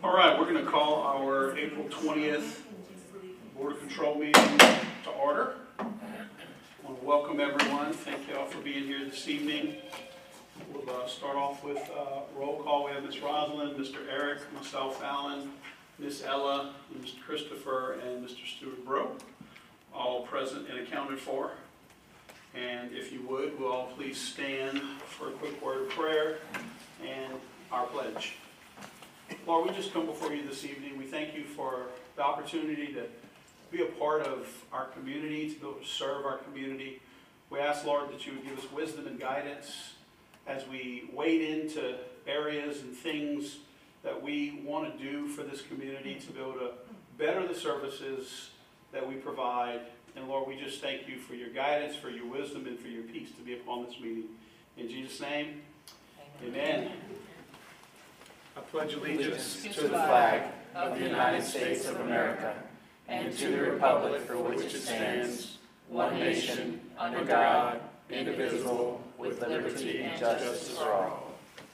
All right, we're going to call our April 20th Board of Control meeting to order. I want to welcome everyone. Thank you all for being here this evening. We'll start off with roll call. We have Ms. Rosalind, Mr. Eric, myself, Alan, Ms. Ella, Mr. Christopher, and Mr. Stuart Bro, all present and accounted for. And if you would, we'll all please stand for a quick word of prayer and our pledge. Lord, we just come before you this evening. We thank you for the opportunity to be a part of our community, to be able to serve our community. We ask, Lord, that you would give us wisdom and guidance as we wade into areas and things that we want to do for this community to be able to better the services that we provide. And Lord, we just thank you for your guidance, for your wisdom, and for your peace to be upon this meeting. In Jesus' name, amen. I pledge allegiance to the flag of the United States of America and to the republic for which it stands, one nation, under God, indivisible, with liberty and justice for all.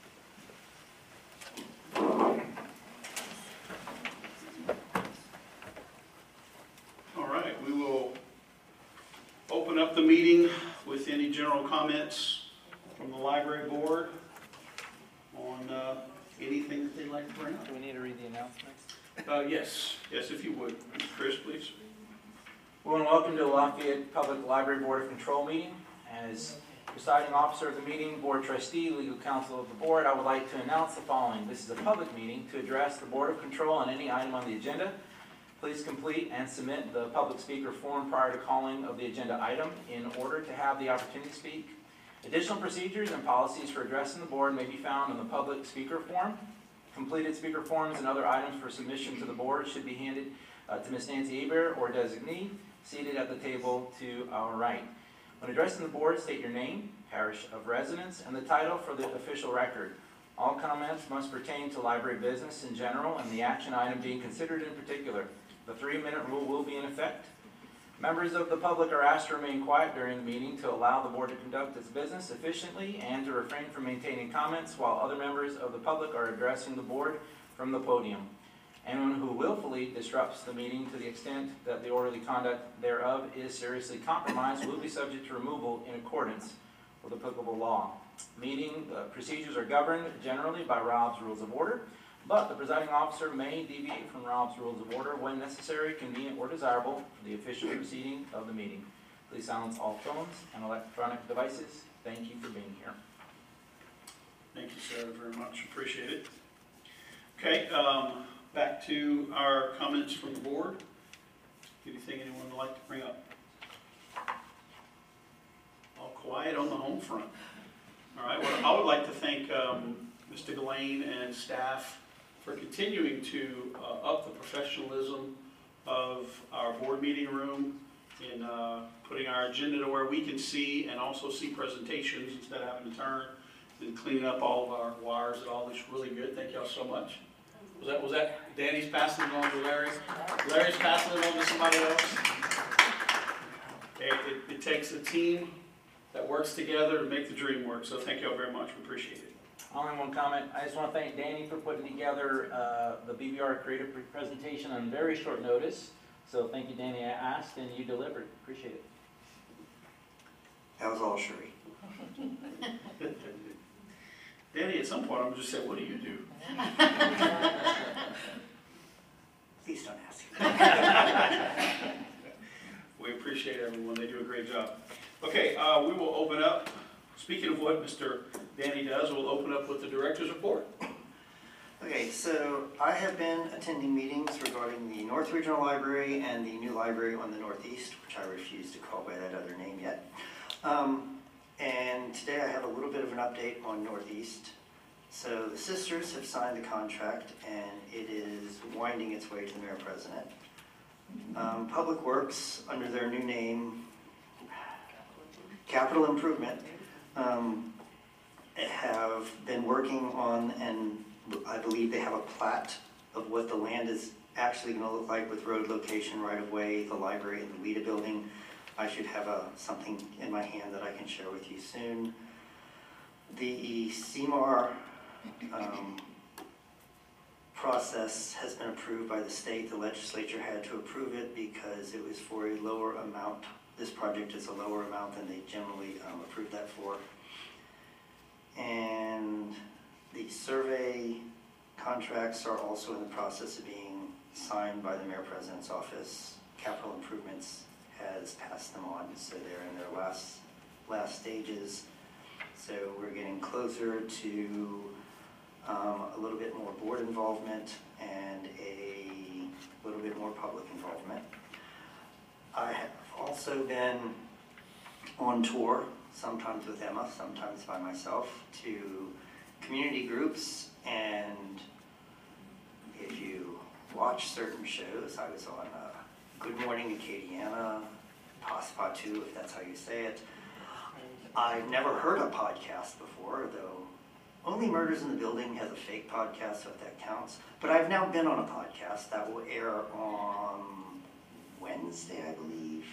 All right, we will open up the meeting with any general comments from the library board on anything that they'd like to bring up. Do we need to read the announcements? Yes, if you would. Chris, please. Well, and welcome to the Lafayette Public Library Board of Control meeting. As presiding officer of the meeting, board trustee, legal counsel of the board, I would like to announce the following. This is a public meeting to address the Board of Control on any item on the agenda. Please complete and submit the public speaker form prior to calling of the agenda item in order to have the opportunity to speak. Additional procedures and policies for addressing the board may be found in the public speaker form. Completed speaker forms and other items for submission to the board should be handed to Ms. Nancy Aber or designee, seated at the table to our right. When addressing the board, state your name, parish of residence, and the title for the official record. All comments must pertain to library business in general and the action item being considered in particular. The 3-minute rule will be in effect. Members of the public are asked to remain quiet during the meeting to allow the board to conduct its business efficiently and to refrain from maintaining comments while other members of the public are addressing the board from the podium. Anyone who willfully disrupts the meeting to the extent that the orderly conduct thereof is seriously compromised will be subject to removal in accordance with applicable law. Meeting procedures are governed generally by Rob's Rules of Order, but the presiding officer may deviate from Rob's Rules of Order when necessary, convenient, or desirable for the official proceeding of the meeting. Please silence all phones and electronic devices. Thank you for being here. Thank you, sir, very much. Appreciate it. Okay, back to our comments from the board. Anything anyone would like to bring up? All quiet on the home front. All right, well, I would like to thank Mr. Delane and staff for continuing to up the professionalism of our board meeting room in putting our agenda to where we can see and also see presentations instead of having to turn and cleaning up all of our wires and all. This really good. Thank y'all so much. Was that Danny's passing it on to Larry? Larry's passing it on to somebody else? It takes a team that works together to make the dream work. So thank y'all very much. We appreciate it. Only one comment. I just want to thank Danny for putting together the BBR creative presentation on very short notice. So thank you, Danny. I asked and you delivered. Appreciate it. That was all Sheree. Danny, at some point I'm going to just say, what do you do? Please don't ask. We appreciate everyone. They do a great job. Okay, we will open up. Speaking of what Mr. Danny does, we'll open up with the director's report. Okay, so I have been attending meetings regarding the North Regional Library and the new library on the Northeast, which I refuse to call by that other name yet. And today I have a little bit of an update on Northeast. So the sisters have signed the contract and it is winding its way to the mayor president. Public Works, under their new name, Capital Improvement, have been working on, and I believe they have a plat of what the land is actually going to look like with road location, right of way, the library, and the LIDA building. I should have something in my hand that I can share with you soon. The CMAR process has been approved by the state. The legislature had to approve it because it was for a lower amount. This project is a lower amount than they generally approve that for. And the survey contracts are also in the process of being signed by the Mayor President's office. Capital Improvements has passed them on, so they're in their last stages. So we're getting closer to a little bit more board involvement and a little bit more public involvement. I have also been on tour, sometimes with Emma, sometimes by myself, to community groups, and if you watch certain shows, I was on Good Morning Acadiana, Passepartout, if that's how you say it. I've never heard a podcast before, though Only Murders in the Building has a fake podcast, so if that counts. But I've now been on a podcast that will air on Wednesday, I believe,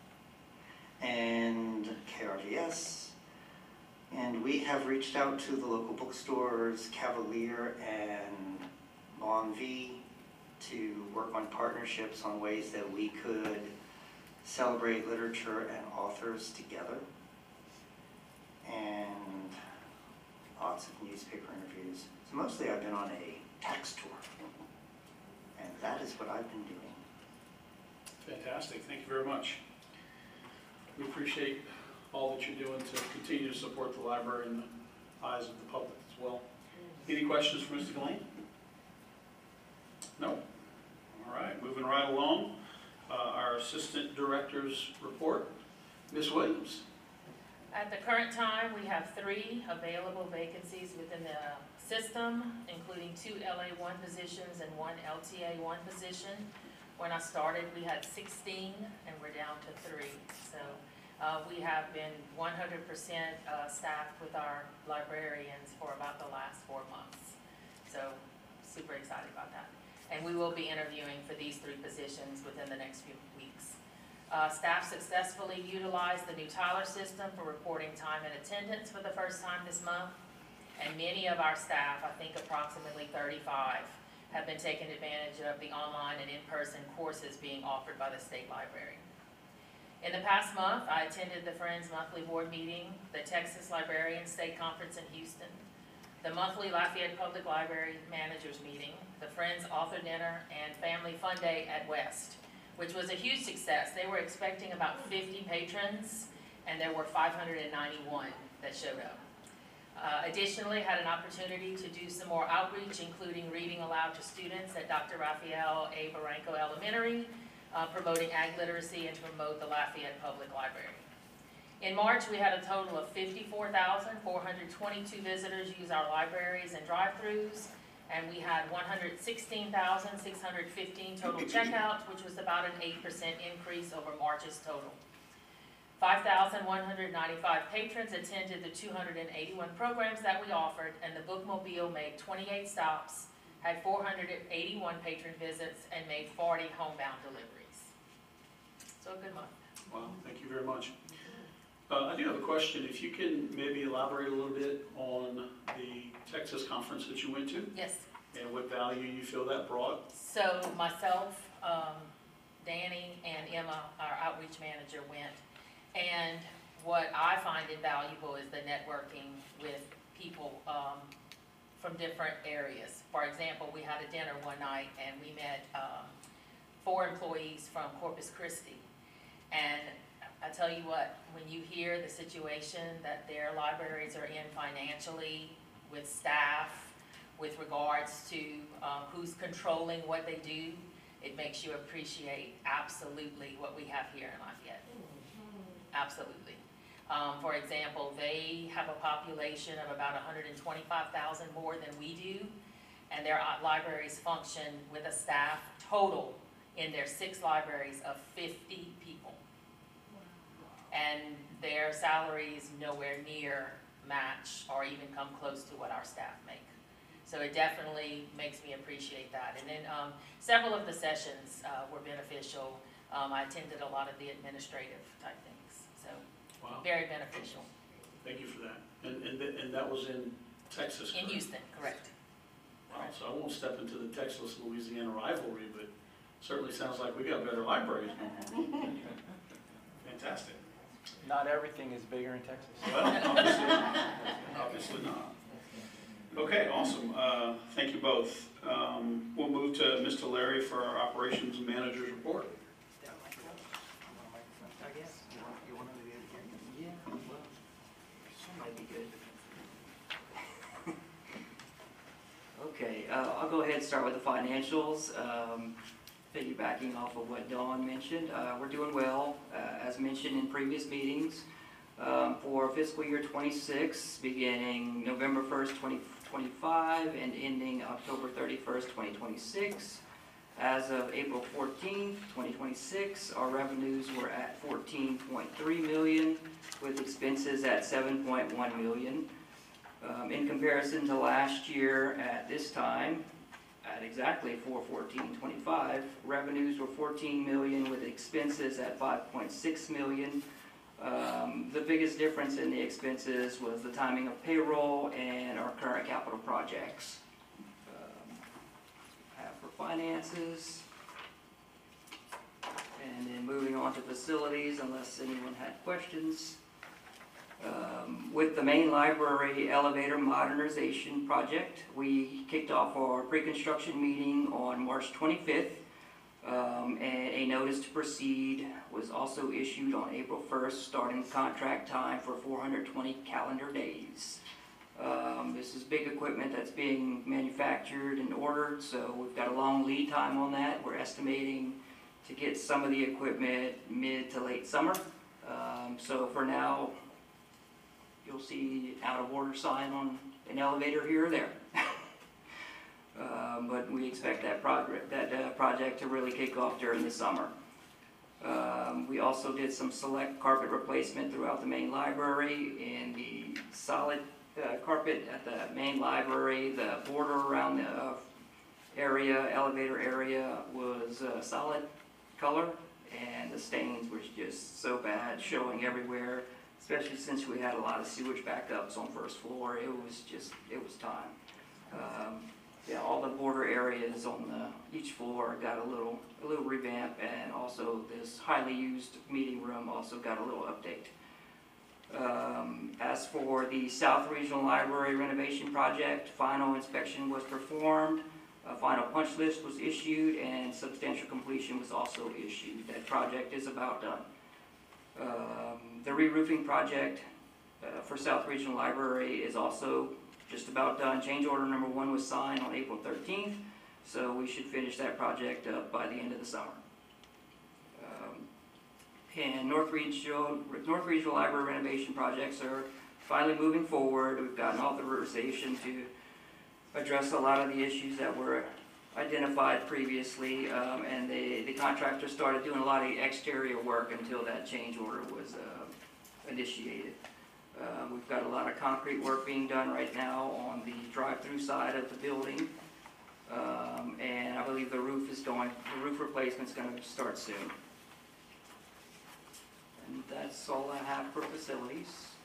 and KRVS. And we have reached out to the local bookstores, Cavalier and Bon V, to work on partnerships on ways that we could celebrate literature and authors together. And lots of newspaper interviews. So mostly I've been on a tax tour. And that is what I've been doing. Fantastic, thank you very much. We appreciate all that you're doing to continue to support the library in the eyes of the public as well. Any questions for Mr. Gillane? No? All right, moving right along. Our Assistant Director's report. Ms. Williams. At the current time, we have 3 available vacancies within the system, including 2 LA1 positions and 1 LTA1 position. When I started, we had 16, and we're down to 3. So we have been 100% staffed with our librarians for about the last 4 months. So super excited about that. And we will be interviewing for these 3 positions within the next few weeks. Staff successfully utilized the new Tyler system for reporting time and attendance for the first time this month. And many of our staff, I think approximately 35, have been taking advantage of the online and in-person courses being offered by the State Library. In the past month, I attended the Friends Monthly Board Meeting, the Texas Librarian State Conference in Houston, the monthly Lafayette Public Library Managers Meeting, the Friends Author Dinner, and Family Fun Day at West, which was a huge success. They were expecting about 50 patrons, and there were 591 that showed up. Additionally, had an opportunity to do some more outreach, including reading aloud to students at Dr. Raphael A. Barranco Elementary, promoting ag literacy and to promote the Lafayette Public Library. In March, we had a total of 54,422 visitors use our libraries and drive-thrus, and we had 116,615 total checkouts, which was about an 8% increase over March's total. 5,195 patrons attended the 281 programs that we offered, and the bookmobile made 28 stops, had 481 patron visits, and made 40 homebound deliveries. So a good month. Wow, thank you very much. I do have a question. If you can maybe elaborate a little bit on the Texas conference that you went to Yes. and what value you feel that brought. So myself, Danny, and Emma, our outreach manager, went. And what I find invaluable is the networking with people from different areas. For example, we had a dinner one night and we met 4 employees from Corpus Christi. And I tell you what, when you hear the situation that their libraries are in financially, with staff, with regards to who's controlling what they do, it makes you appreciate absolutely what we have here in Lafayette. Absolutely. For example, they have a population of about 125,000 more than we do, and their libraries function with a staff total in their 6 libraries of 50 people. And their salaries nowhere near match or even come close to what our staff make. So it definitely makes me appreciate that. And then several of the sessions were beneficial. I attended a lot of the administrative type things, so Wow, very beneficial. thank you for that. And that was in Texas, In correct? Houston, correct. Wow, so I won't step into the Texas-Louisiana rivalry, but certainly sounds like we got better libraries now. Fantastic. Not everything is bigger in Texas. Well, obviously not. Okay, awesome. Thank you both. We'll move to Mr. Larry for our operations manager's report. I guess. You want to do it again? Yeah, well, might be good. Okay, I'll go ahead and start with the financials. Piggybacking off of what Dawn mentioned, we're doing well, as mentioned in previous meetings. For fiscal year 26, beginning November 1st, 2025 and ending October 31st, 2026. As of April 14th, 2026, our revenues were at $14.3 million with expenses at $7.1 million. In comparison to last year at this time, at exactly 4/14/25, revenues were $14 million with expenses at $5.6 million. The biggest difference in the expenses was the timing of payroll and our current capital projects. For finances, and then moving on to facilities, unless anyone had questions. With the main library elevator modernization project, we kicked off our pre-construction meeting on March 25th. And a notice to proceed was also issued on April 1st, starting contract time for 420 calendar days. This is big equipment that's being manufactured and ordered, so we've got a long lead time on that. We're estimating to get some of the equipment mid to late summer. So for now, you'll see out of order sign on an elevator here or there. But we expect that project to really kick off during the summer. We also did some select carpet replacement throughout the main library. In the solid carpet at the main library, the border around the elevator area was solid color, and the stains was just so bad, showing everywhere, especially since we had a lot of sewage backups on first floor. It was time. Yeah, all the border areas on each floor got a little revamp, and also this highly used meeting room also got a little update. As for the South Regional Library renovation project, final inspection was performed, a final punch list was issued, and substantial completion was also issued. That project is about done. The re-roofing project for South Regional Library is also just about done. Change order number 1 was signed on April 13th, so we should finish that project up by the end of the summer. And North Regional Library renovation projects are finally moving forward. We've gotten authorization to address a lot of the issues that were identified previously, and the contractor started doing a lot of exterior work until that change order was initiated. We've got a lot of concrete work being done right now on the drive-through side of the building, and I believe the roof replacement's going to start soon. And that's all I have for facilities.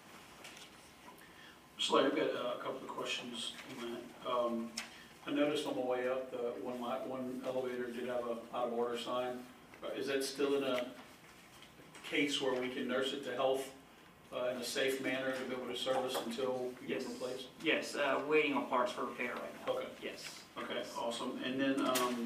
So I've got a couple of questions on that. I noticed on the way up, the one elevator did have a out of order sign. Is that still in a case where we can nurse it to health in a safe manner to be able to service until we get it replaced? Yes, waiting on parts for repair right now. Okay. Yes. Okay, awesome. And then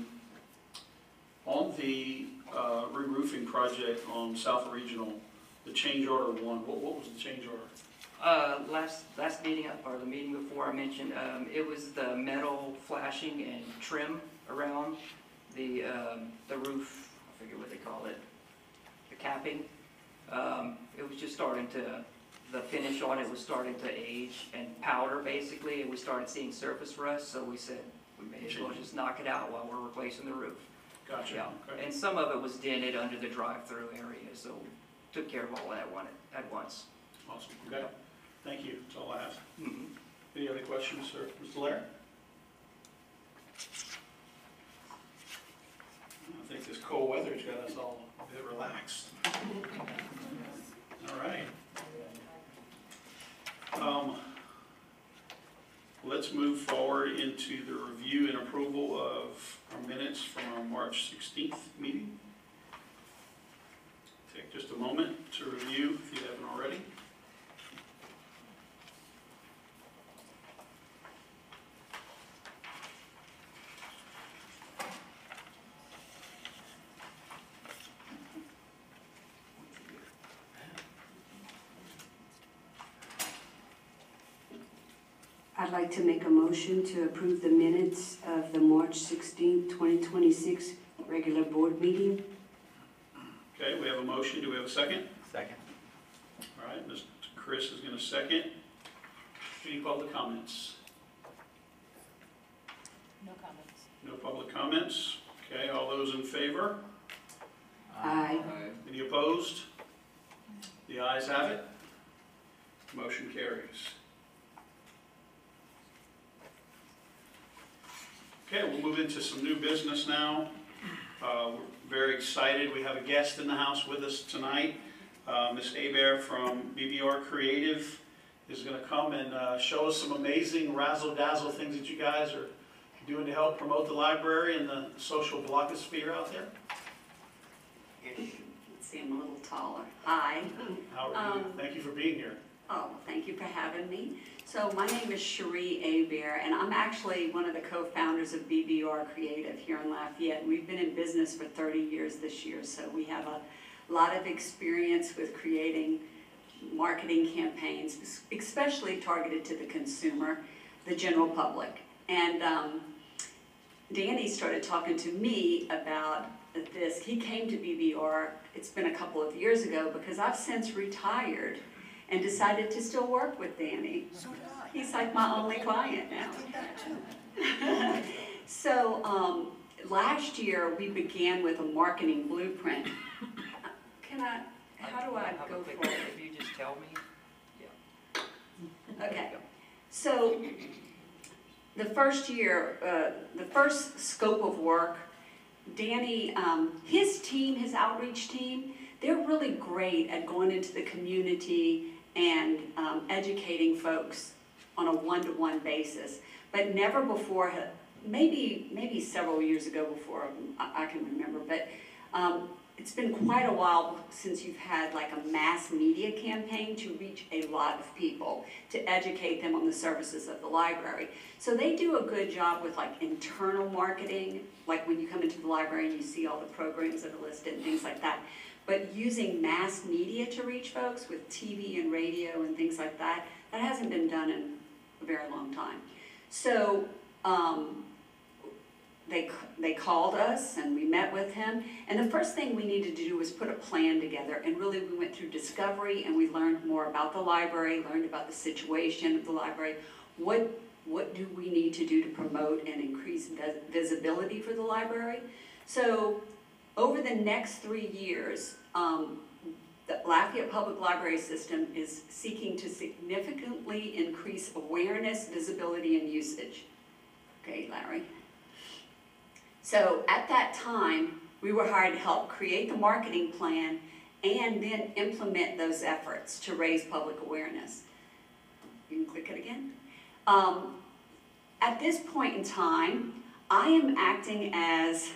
on the re-roofing project on South Regional, the change order 1, what was the change order? Last meeting, or the meeting before I mentioned, it was the metal flashing and trim around the roof. I forget what they call it, the capping. It was just starting to, the finish on it was starting to age and powder basically, and we started seeing surface rust, so we said we may as well just knock it out while we're replacing the roof. Gotcha. Yeah. Okay. And some of it was dented under the drive-through area, so took care of all that at once. Awesome. Okay. Thank you. That's all I have. Mm-hmm. Any other questions, sir? Mr. Laird? I think this cold weather's got us all a bit relaxed. All right. Let's move forward into the review and approval of our minutes from our March 16th meeting. Take just a moment to review if you haven't already. I'd like to make a motion to approve the minutes of the March 16th, 2026 regular board meeting. Okay, we have a motion. Do we have a second? Second. All right, Mr. Chris is going to second. Any public comments? No comments. No public comments? Okay, all those in favor? Aye. Any opposed? The ayes have it. Motion carries. Okay, we'll move into some new business now. We're very excited. We have a guest in the house with us tonight. Ms. Hebert from BBR Creative is going to come and show us some amazing razzle-dazzle things that you guys are doing to help promote the library and the social blogosphere out there. Let's see, I'm a little taller. Hi. How are you? Thank you for being here. Oh, thank you for having me. So my name is Cherie Hebert, and I'm actually one of the co-founders of BBR Creative here in Lafayette. We've been in business for 30 years this year, so we have a lot of experience with creating marketing campaigns, especially targeted to the consumer, the general public. And Danny started talking to me about this. He came to BBR, it's been a couple of years ago, because I've since retired and decided to still work with Danny. So did I. He's like my only client now. I did that too. So last year we began with a marketing blueprint. How do I go quick- forward? If you just tell me. Okay, so the first year, the first scope of work, Danny, his team, his outreach team, they're really great at going into the community and educating folks on a one-to-one basis. But never before, maybe several years ago before I can remember, but it's been quite a while since you've had like a mass media campaign to reach a lot of people, to educate them on the services of the library. So they do a good job with like internal marketing, like when you come into the library and you see all the programs that are listed and things like that. But using mass media to reach folks with TV and radio and things like that, that hasn't been done in a very long time. So they called us and we met with him, and the first thing we needed to do was put a plan together, and really we went through discovery and we learned more about the library, learned about the situation of the library, what do we need to do to promote and increase visibility for the library. So over the next 3 years, the Lafayette Public Library System is seeking to significantly increase awareness, visibility, and usage. Okay, Larry? So at that time, we were hired to help create the marketing plan and then implement those efforts to raise public awareness. You can click it again. At this point in time, I am acting as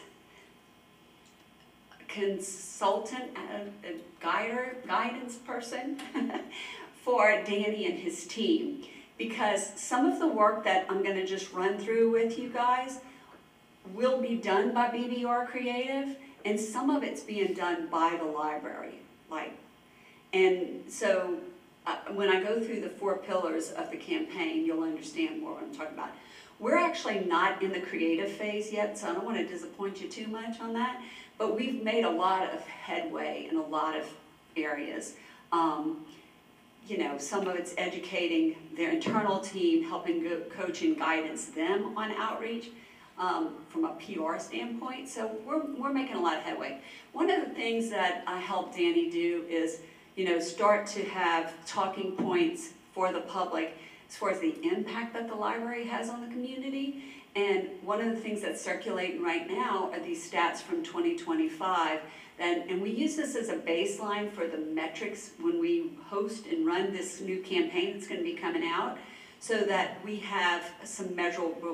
consultant, guidance person for Danny and his team, because some of the work that I'm going to just run through with you guys will be done by BBR Creative, and some of it's being done by the library. And so when I go through the 4 pillars of the campaign, you'll understand more what I'm talking about. We're actually not in the creative phase yet, so I don't want to disappoint you too much on that. But we've made a lot of headway in a lot of areas. You know, some of it's educating their internal team, helping coach and guidance them on outreach from a PR standpoint. So we're making a lot of headway. One of the things that I help Danny do is, you know, start to have talking points for the public as far as the impact that the library has on the community. And one of the things that's circulating right now are these stats from 2025. And we use this as a baseline for the metrics when we host and run this new campaign that's going to be coming out, so that we have some measurable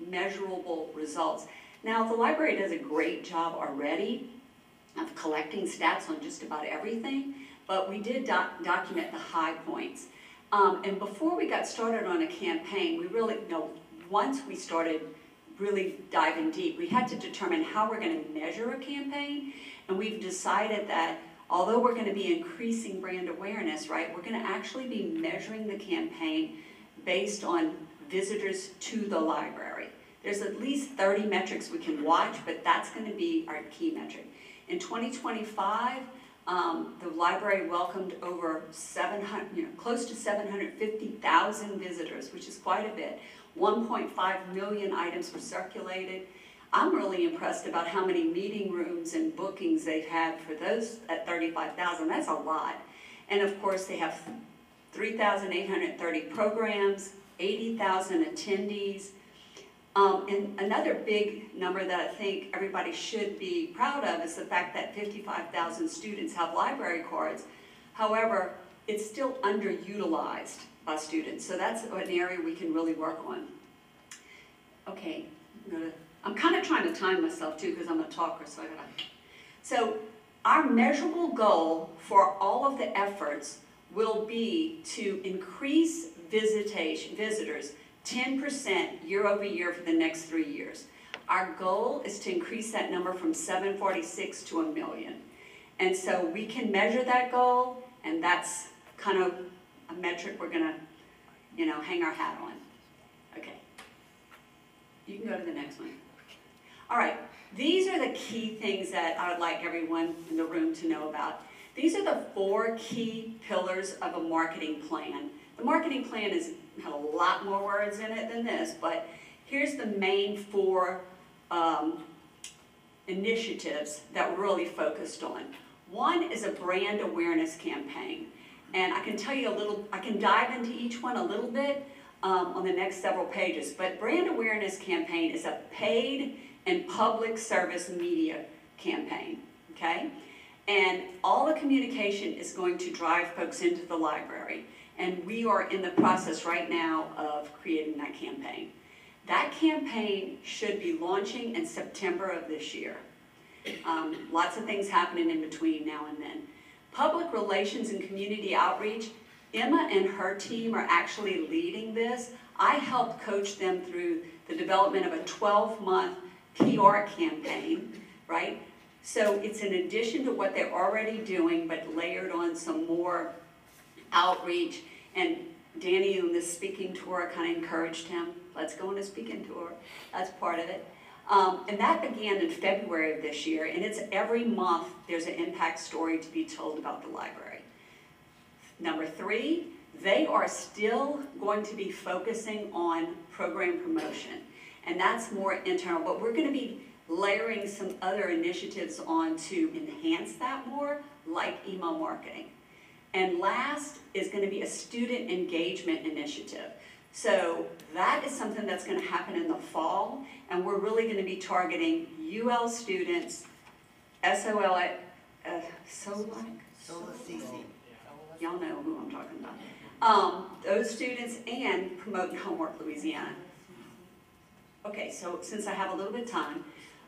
measurable results. Now, the library does a great job already of collecting stats on just about everything, but we did document the high points. And before we got started on a campaign, we really, once we started really diving deep, we had to determine how we're going to measure a campaign, and we've decided that although we're going to be increasing brand awareness, right, we're going to actually be measuring the campaign based on visitors to the library. There's at least 30 metrics we can watch, but that's going to be our key metric. In 2025, the library welcomed over 700, close to 750,000 visitors, which is quite a bit. 1.5 million items were circulated. I'm really impressed about how many meeting rooms and bookings they've had for those at 35,000. That's a lot. And of course, they have 3,830 programs, 80,000 attendees. And another big number that I think everybody should be proud of is the fact that 55,000 students have library cards. However, it's still underutilized by students, so that's an area we can really work on. Okay, I'm kind of trying to time myself too because I'm a talker, so our measurable goal for all of the efforts will be to increase visitors 10% year over year for the next 3 years. Our goal is to increase that number from 746 to 1 million. And so we can measure that goal, and that's kind of a metric we're gonna, hang our hat on. Okay. You can go to the next one. All right, these are the key things that I would like everyone in the room to know about. These are the 4 key pillars of a marketing plan. The marketing plan has a lot more words in it than this, but here's the main 4 initiatives that we're really focused on. One is a brand awareness campaign, and I can tell you I can dive into each one a little bit on the next several pages, but brand awareness campaign is a paid and public service media campaign, okay? And all the communication is going to drive folks into the library. And we are in the process right now of creating that campaign. That campaign should be launching in September of this year. Lots of things happening in between now and then. Public relations and community outreach, Emma and her team are actually leading this. I helped coach them through the development of a 12-month PR campaign, right? So it's in addition to what they're already doing, but layered on some more outreach. And Danny on this speaking tour kind of encouraged him, let's go on a speaking tour. That's part of it. And that began in February of this year, and it's every month there's an impact story to be told about the library. Number 3, they are still going to be focusing on program promotion, and that's more internal, but we're going to be layering some other initiatives on to enhance that more, like email marketing. And last is going to be a student engagement initiative. So that is something that's going to happen in the fall, and we're really going to be targeting UL students, SOL, y'all know who I'm talking about. Those students, and Promoting Homework Louisiana. Okay, so since I have a little bit of time,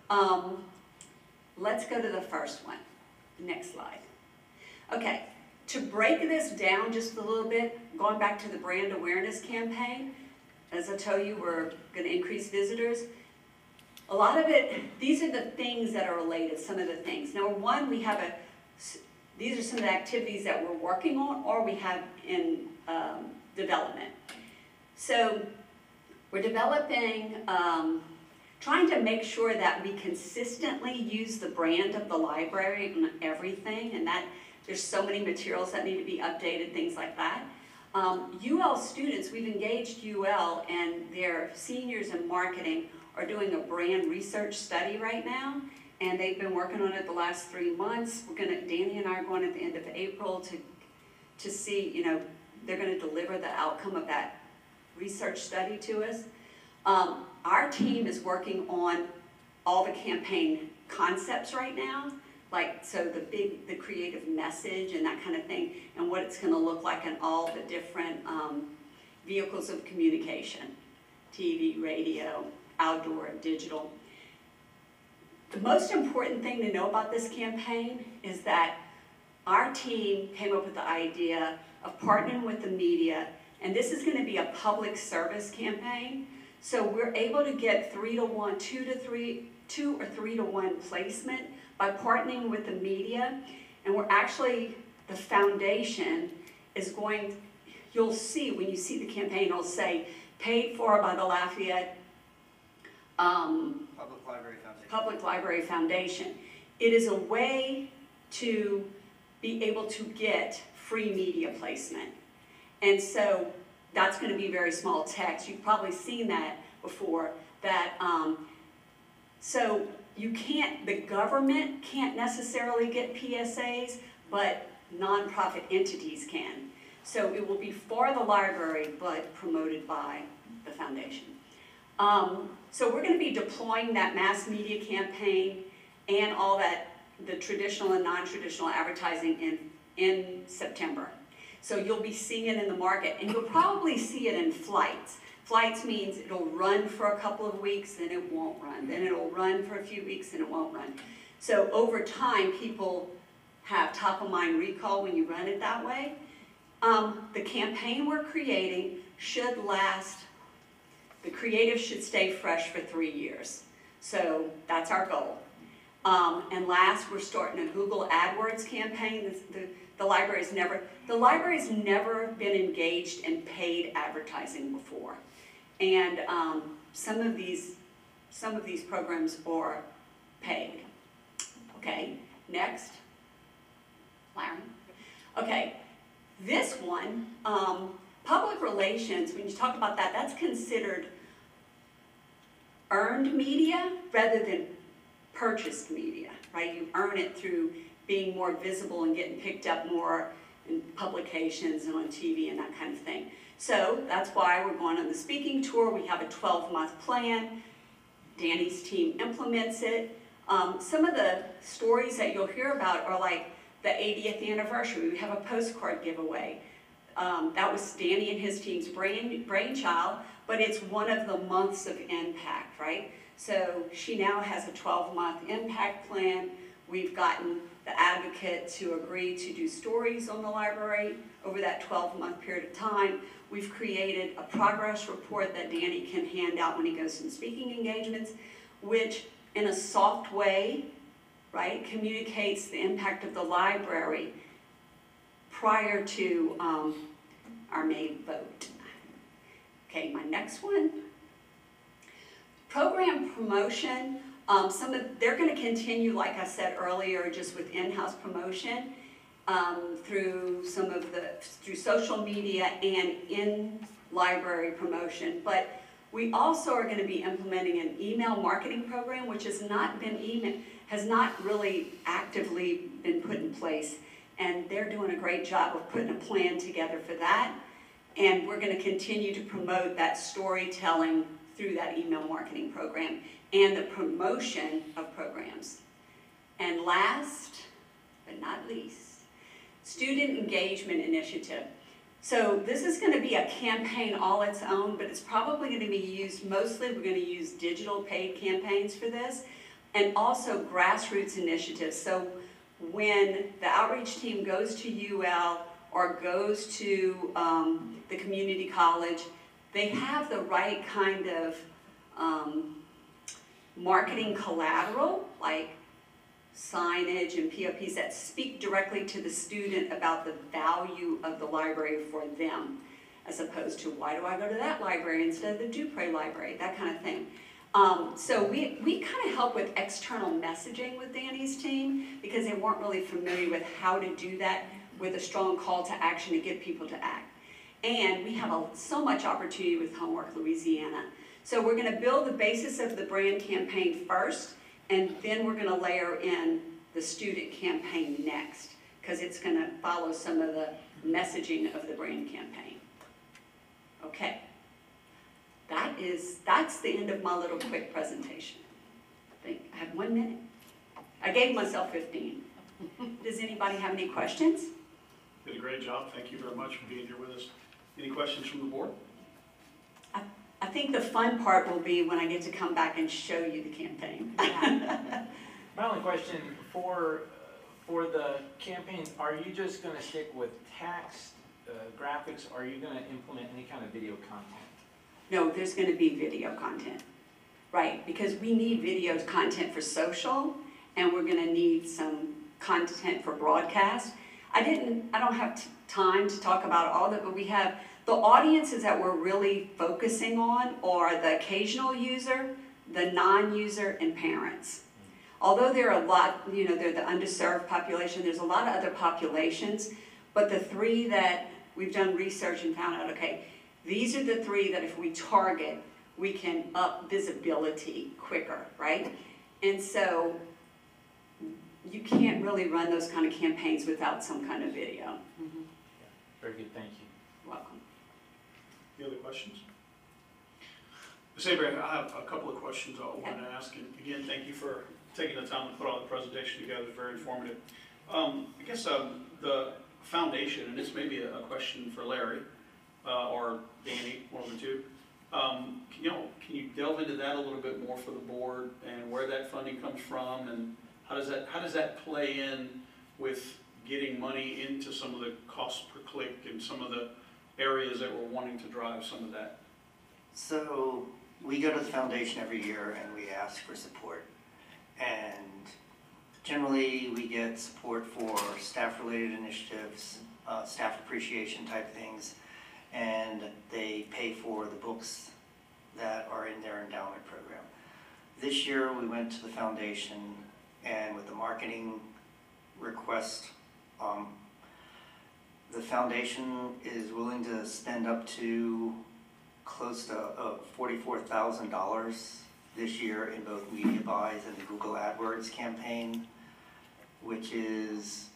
let's go to the first one. Next slide. Okay. To break this down just a little bit, going back to the brand awareness campaign, as I told you, we're going to increase visitors. A lot of it, these are the things that are related, some of the things. Number 1, these are some of the activities that we're working on or we have in development. So we're developing, trying to make sure that we consistently use the brand of the library on everything, and that there's so many materials that need to be updated, things like that. UL students, we've engaged UL, and their seniors in marketing are doing a brand research study right now, and they've been working on it the last 3 months. Danny and I are going at the end of April to see, they're going to deliver the outcome of that research study to us. Our team is working on all the campaign concepts right now. So the creative message and that kind of thing, and what it's going to look like in all the different vehicles of communication, TV, radio, outdoor, digital. The most important thing to know about this campaign is that our team came up with the idea of partnering with the media, and this is going to be a public service campaign. So we're able to get 3-to-1, 2 or 3-to-1 placement by partnering with the media. And we're actually, the foundation is going, you'll see, when you see the campaign, it'll say, paid for by the Lafayette Public Library Foundation. It is a way to be able to get free media placement. And so that's going to be very small text. You've probably seen that before. So you can't, the government can't necessarily get PSAs, but nonprofit entities can. So it will be for the library, but promoted by the foundation. So we're going to be deploying that mass media campaign and all that, the traditional and non-traditional advertising in September. So you'll be seeing it in the market, and you'll probably see it in flights. Flights means it'll run for a couple of weeks, then it won't run. Then it'll run for a few weeks, and it won't run. So over time, people have top-of-mind recall when you run it that way. The campaign we're creating should last, the creative should stay fresh for 3 years. So that's our goal. And last, we're starting a Google AdWords campaign. The library's never been engaged in paid advertising before. And some of these programs are paid. Okay, next. Larry. Okay, this one, public relations, when you talk about that, that's considered earned media rather than purchased media, right? You earn it through being more visible and getting picked up more in publications and on TV and that kind of thing. So that's why we're going on the speaking tour. We have a 12-month plan. Danny's team implements it. Some of the stories that you'll hear about are like the 80th anniversary. We have a postcard giveaway. That was Danny and his team's brainchild, but it's one of the months of impact, right? So she now has a 12-month impact plan. We've gotten the advocate to agree to do stories on the library over that 12-month period of time. We've created a progress report that Danny can hand out when he goes in speaking engagements, which in a soft way, right, communicates the impact of the library prior to our May vote. Okay, my next one. Program promotion. They're going to continue, like I said earlier, just with in-house promotion through social media and in-library promotion. But we also are going to be implementing an email marketing program, which has not really actively been put in place. And they're doing a great job of putting a plan together for that. And we're going to continue to promote that storytelling through that email marketing program and the promotion of programs. And last but not least, student engagement initiative. So this is going to be a campaign all its own, but it's probably going to be used, mostly we're going to use digital paid campaigns for this, and also grassroots initiatives. So when the outreach team goes to UL or goes to the community college, they have the right kind of marketing collateral, like signage and POPs that speak directly to the student about the value of the library for them, as opposed to, why do I go to that library instead of the Dupre Library, that kind of thing. So we kind of help with external messaging with Danny's team because they weren't really familiar with how to do that with a strong call to action to get people to act. And we have so much opportunity with Homework Louisiana. So we're going to build the basis of the brand campaign first, and then we're going to layer in the student campaign next, because it's going to follow some of the messaging of the brand campaign. Okay. That's the end of my little quick presentation. I think I have 1 minute. I gave myself 15. Does anybody have any questions? Did a great job. Thank you very much for being here with us. Any questions from the board? I think the fun part will be when I get to come back and show you the campaign. My only question for the campaigns, are you just gonna stick with text, graphics, or are you gonna implement any kind of video content? No, there's gonna be video content, right, because we need video content for social, and we're gonna need some content for broadcast. I don't have time to talk about all that, but we have, the audiences that we're really focusing on are the occasional user, the non-user, and parents. Although there are a lot, they're the underserved population, there's a lot of other populations, but the three that we've done research and found out, okay, these are the three that if we target, we can up visibility quicker, right? And so you can't really run those kind of campaigns without some kind of video. Very good, thank you. Welcome. Any other questions? Ms. Abraham, I have a couple of questions I wanted to ask. And again, thank you for taking the time to put all the presentation together. It's very informative. I guess the foundation, and this may be a question for Larry or Danny, one of the two. Can you delve into that a little bit more for the board and where that funding comes from, and how does that play in with getting money into some of the cost per click and some of the areas that we're wanting to drive some of that? So we go to the foundation every year and we ask for support. And generally we get support for staff-related initiatives, staff appreciation type things, and they pay for the books that are in their endowment program. This year we went to the foundation and with the marketing request, the foundation is willing to spend up to close to $44,000 this year in both media buys and the Google AdWords campaign, which is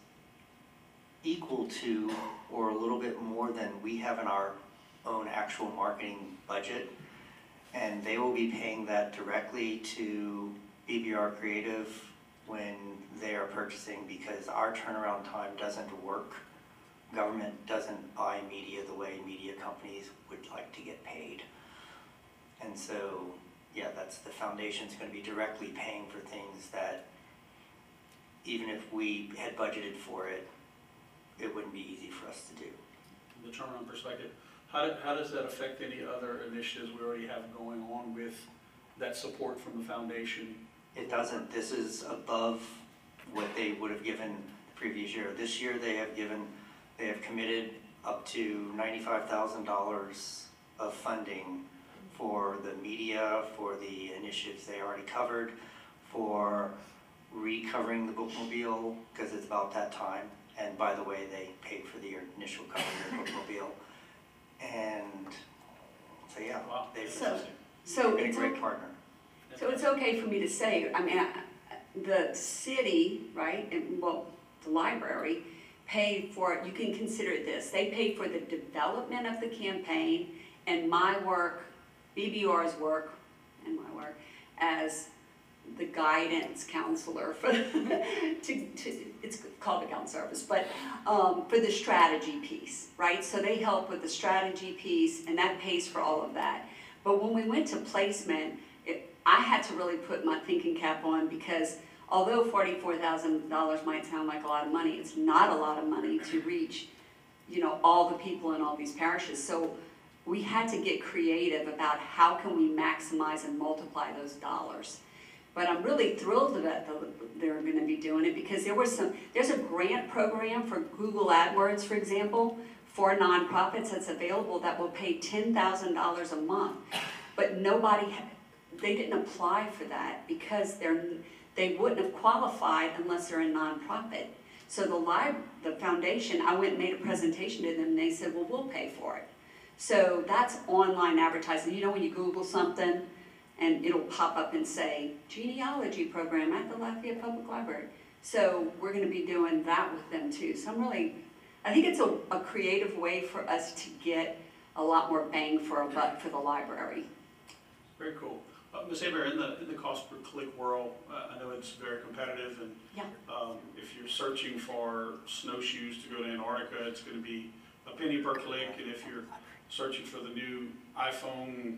equal to or a little bit more than we have in our own actual marketing budget. And they will be paying that directly to BBR Creative when they are purchasing, because our turnaround time doesn't work. Government doesn't buy media the way media companies would like to get paid. And so, yeah, the foundation's going to be directly paying for things that even if we had budgeted for it, it wouldn't be easy for us to do. From the turnaround perspective, how does that affect any other initiatives we already have going on with that support from the foundation? It doesn't. This is above what they would have given the previous year. This year they have committed up to $95,000 of funding for the media, for the initiatives they already covered, for recovering the bookmobile, because it's about that time. And by the way, they paid for the initial cover of the bookmobile. And so yeah, Wow. they've So been a it's great okay. partner. So it's okay for me to say, I mean, the city, right, and well, the library paid for it. You can consider it this. They paid for the development of the campaign and my work, BBR's work, and my work as the guidance counselor for, it's called account service, but for the strategy piece, right? So they help with the strategy piece and that pays for all of that. But when we went to placement, I had to really put my thinking cap on, because although $44,000 might sound like a lot of money, it's not a lot of money to reach, all the people in all these parishes. So we had to get creative about how can we maximize and multiply those dollars. But I'm really thrilled that they're going to be doing it, because there's a grant program for Google AdWords, for example, for nonprofits that's available that will pay $10,000 a month. But they didn't apply for that because they wouldn't have qualified unless they're a nonprofit. So the foundation, I went and made a presentation to them and they said, well, we'll pay for it. So that's online advertising. When you Google something and it'll pop up and say, genealogy program at the Lafayette Public Library. So we're gonna be doing that with them too. So I think it's a creative way for us to get a lot more bang for a buck for the library. Very cool. Ms. Aber, in the cost per click world, I know it's very competitive, and Yeah. If you're searching for snowshoes to go to Antarctica, it's going to be a penny per click, and if you're searching for the new iPhone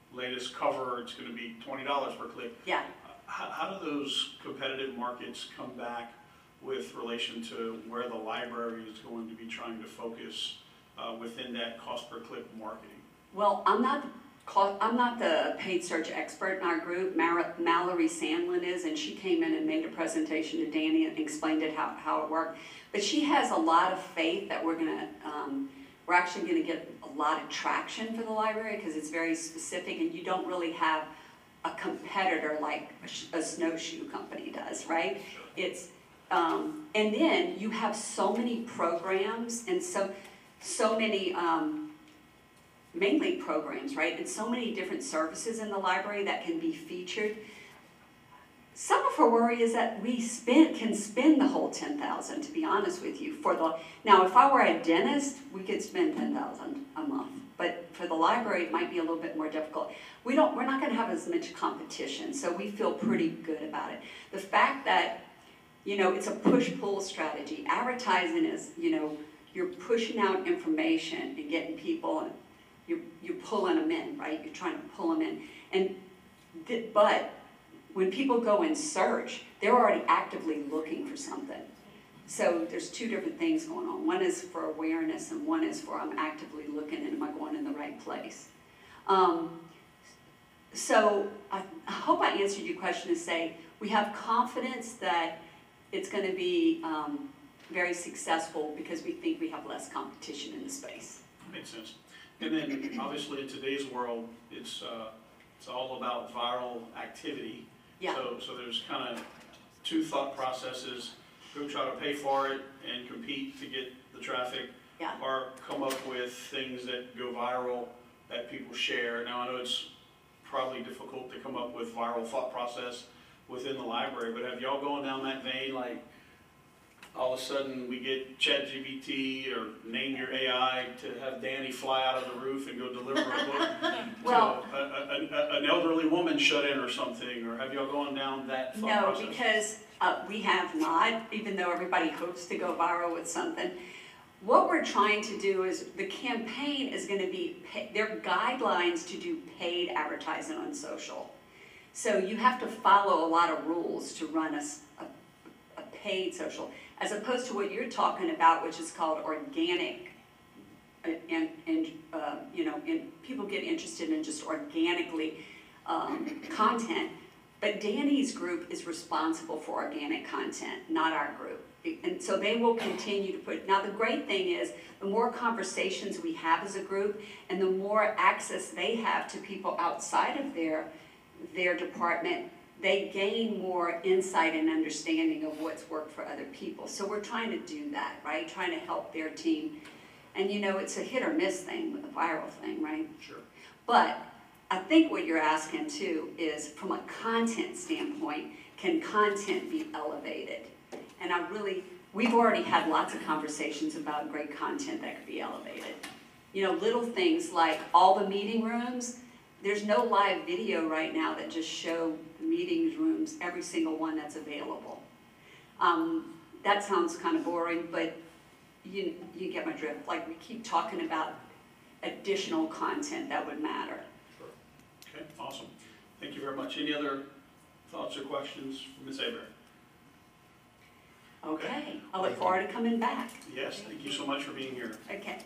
latest cover, it's gonna be $20 per click. Yeah. How do those competitive markets come back with relation to where the library is going to be trying to focus within that cost per click marketing? Well, I'm not the paid search expert in our group. Mallory Sandlin is, and she came in and made a presentation to Danny and explained how it worked. But she has a lot of faith that we're actually gonna get a lot of traction for the library because it's very specific and you don't really have a competitor like a snowshoe company does, right? Sure. It's, and then you have so many programs and so many, mainly programs, right? And so many different services in the library that can be featured. Some of her worry is that we can spend the whole $10,000, to be honest with you. Now, if I were a dentist, we could spend $10,000 a month. But for the library, it might be a little bit more difficult. We're not gonna have as much competition, so we feel pretty good about it. The fact that, it's a push-pull strategy. Advertising is, you're pushing out information and getting people, and you're pulling them in, right? You're trying to pull them in. But when people go and search, they're already actively looking for something. So there's two different things going on. One is for awareness and one is for I'm actively looking and am I going in the right place? So I hope I answered your question to say we have confidence that it's going to be very successful because we think we have less competition in the space. Makes sense. And then obviously in today's world, it's all about viral activity. Yeah. So there's kind of two thought processes: go try to pay for it and compete to get the traffic, Yeah. or come up with things that go viral that people share. Now I know it's probably difficult to come up with viral thought process within the library, but have y'all going down that vein, like all of a sudden we get ChatGPT or name your AI to have Danny fly out of the roof and go deliver a book Well, to an elderly woman shut in or something, or have y'all gone down that thought no, process? because we have not, even though everybody hopes to go viral with something. What we're trying to do is the campaign is going to be, there are guidelines to do paid advertising on social. So you have to follow a lot of rules to run a paid social, as opposed to what you're talking about, which is called organic. And people get interested in just organically content. But Danny's group is responsible for organic content, not our group. And so they will continue to put, now the great thing is, the more conversations we have as a group, and the more access they have to people outside of their department, they gain more insight and understanding of what's worked for other people. So we're trying to do that, right? Trying to help their team. And it's a hit or miss thing with the viral thing, right? Sure. But I think what you're asking too is, from a content standpoint, can content be elevated? And we've already had lots of conversations about great content that could be elevated. Little things like all the meeting rooms, there's no live video right now that just show meeting rooms, every single one that's available. That sounds kind of boring, but you get my drift. Like, we keep talking about additional content that would matter. Sure. Okay, awesome. Thank you very much. Any other thoughts or questions from Ms. Aber? Okay, I look forward to coming back. Yes, thank you so much for being here. Okay.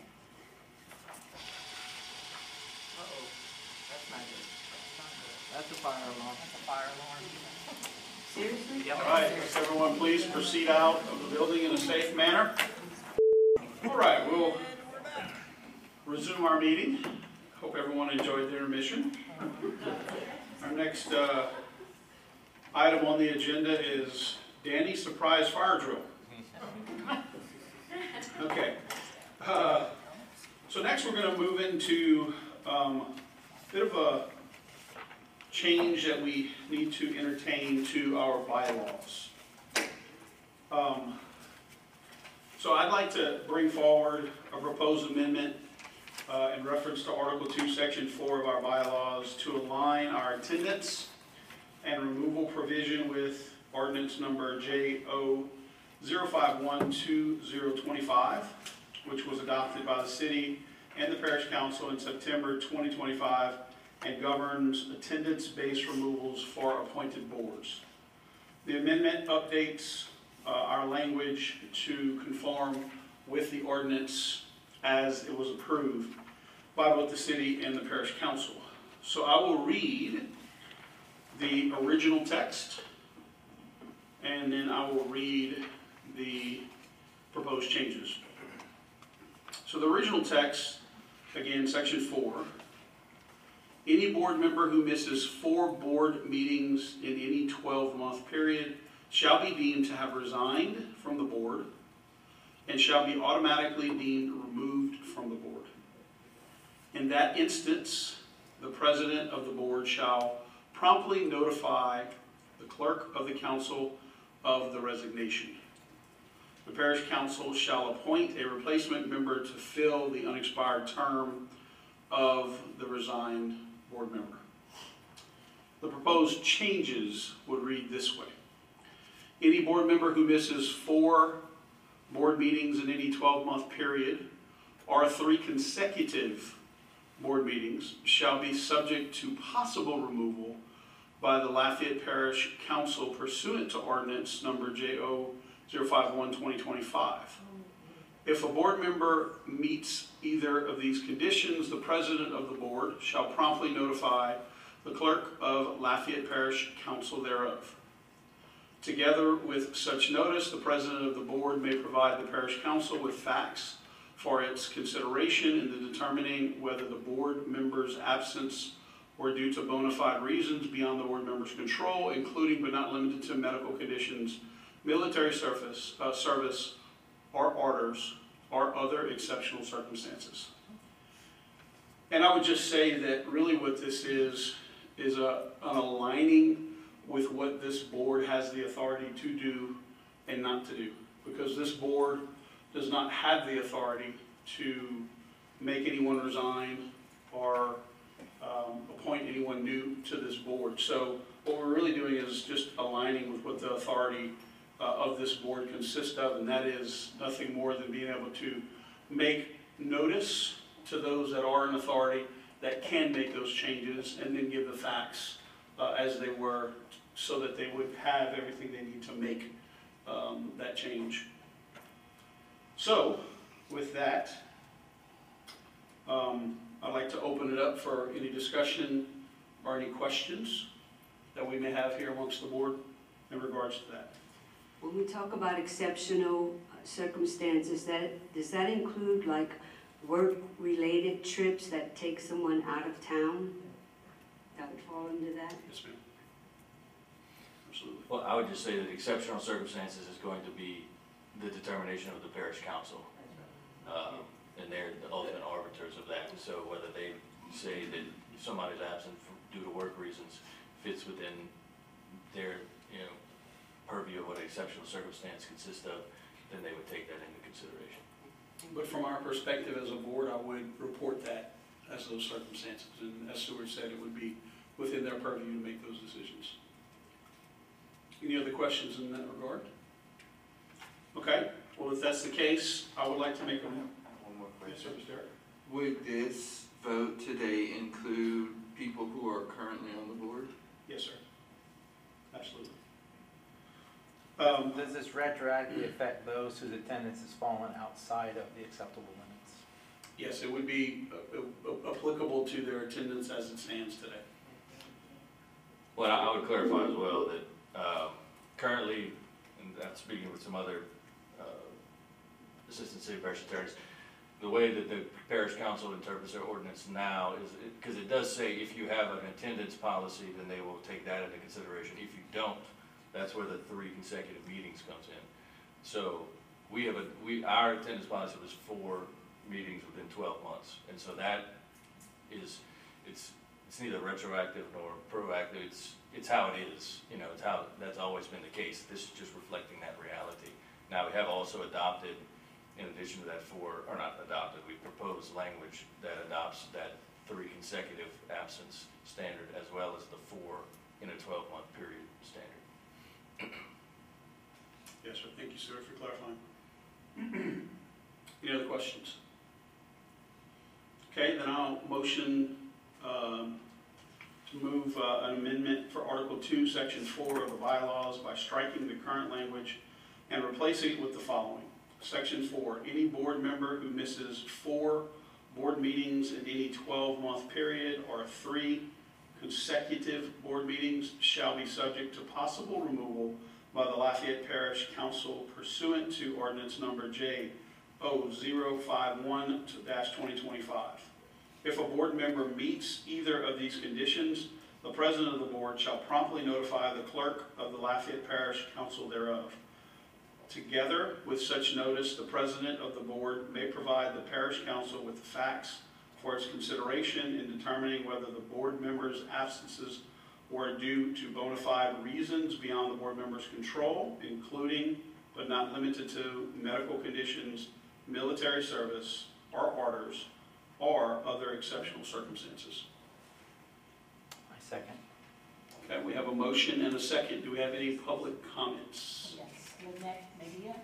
Uh-oh, that's not good. That's a fire alarm. That's a fire alarm. Seriously? Yep. All right, let's everyone please proceed out of the building in a safe manner. All right, we'll resume our meeting. Hope everyone enjoyed their intermission. Our next item on the agenda is Danny's surprise fire drill. Okay. So next we're going to move into a bit of a change that we need to entertain to our bylaws. So I'd like to bring forward a proposed amendment in reference to Article 2, Section 4 of our bylaws to align our attendance and removal provision with ordinance number JO 0512025, which was adopted by the city and the parish council in September 2025 and governs attendance-based removals for appointed boards. The amendment updates our language to conform with the ordinance as it was approved by both the city and the parish council. So I will read the original text, and then I will read the proposed changes. So the original text, again, section 4, any board member who misses 4 board meetings in any 12-month period shall be deemed to have resigned from the board and shall be automatically deemed removed from the board. In that instance, the president of the board shall promptly notify the clerk of the council of the resignation. The parish council shall appoint a replacement member to fill the unexpired term of the resigned board member. The proposed changes would read this way. Any board member who misses 4 board meetings in any 12-month period or 3 consecutive board meetings shall be subject to possible removal by the Lafayette Parish Council pursuant to ordinance number J051-2025. If a board member meets either of these conditions, the president of the board shall promptly notify the clerk of Lafayette Parish Council thereof. Together with such notice, the president of the board may provide the parish council with facts for its consideration in the determining whether the board member's absence were due to bona fide reasons beyond the board member's control, including but not limited to medical conditions, military service, or orders, or other exceptional circumstances. And I would just say that really what this is an aligning with what this board has the authority to do and not to do. Because this board does not have the authority to make anyone resign or appoint anyone new to this board. So what we're really doing is just aligning with what the authority of this board consists of, and that is nothing more than being able to make notice to those that are in authority that can make those changes, and then give the facts as they were, so that they would have everything they need to make that change. So, with that, I'd like to open it up for any discussion or any questions that we may have here amongst the board in regards to that. When we talk about exceptional circumstances, does that include like work-related trips that take someone out of town? That would fall into that? Yes, ma'am. Absolutely. Well, I would just say that exceptional circumstances is going to be the determination of the parish council. And they're the ultimate arbiters of that. So whether they say that if somebody's absent due to work reasons fits within their, purview of what an exceptional circumstance consists of, then they would take that into consideration. But from our perspective as a board, I would report that as those circumstances. And as Stuart said, it would be within their purview to make those decisions. Any other questions in that regard? Okay, well, if that's the case, I would like to make One more Yes, sir, question. Mr. Derrick. Would this vote today include people who are currently on the board? Yes, sir. Absolutely. Does this retroactively affect those whose attendance has fallen outside of the acceptable limits? Yes, it would be applicable to their attendance as it stands today. Well, I would clarify as well that currently, and I'm speaking with some other assistant city parish attorneys, the way that the parish council interprets their ordinance now is, because it does say if you have an attendance policy, then they will take that into consideration. If you don't, that's where the 3 consecutive meetings comes in. So our attendance policy was 4 meetings within 12 months, and so that is, it's neither retroactive nor proactive. It's how it is. It's how that's always been the case. This is just reflecting that reality. Now we have also adopted, in addition to that we proposed language that adopts that 3 consecutive absence standard as well as the 4 in a 12-month period standard. Yes, sir. Thank you, sir, for clarifying. Any other questions? Okay, then I'll motion move an amendment for Article 2, Section 4 of the bylaws by striking the current language and replacing it with the following. Section 4, any board member who misses 4 board meetings in any 12-month period or 3 consecutive board meetings shall be subject to possible removal by the Lafayette Parish Council pursuant to ordinance number J0051-2025. If a board member meets either of these conditions, the president of the board shall promptly notify the clerk of the Lafayette Parish Council thereof. Together with such notice, the president of the board may provide the parish council with the facts for its consideration in determining whether the board member's absences were due to bona fide reasons beyond the board member's control, including but not limited to medical conditions, military service, or orders, or other exceptional circumstances. I second. Okay, we have a motion and a second. Do we have any public comments? Yes, Lynette Mejia.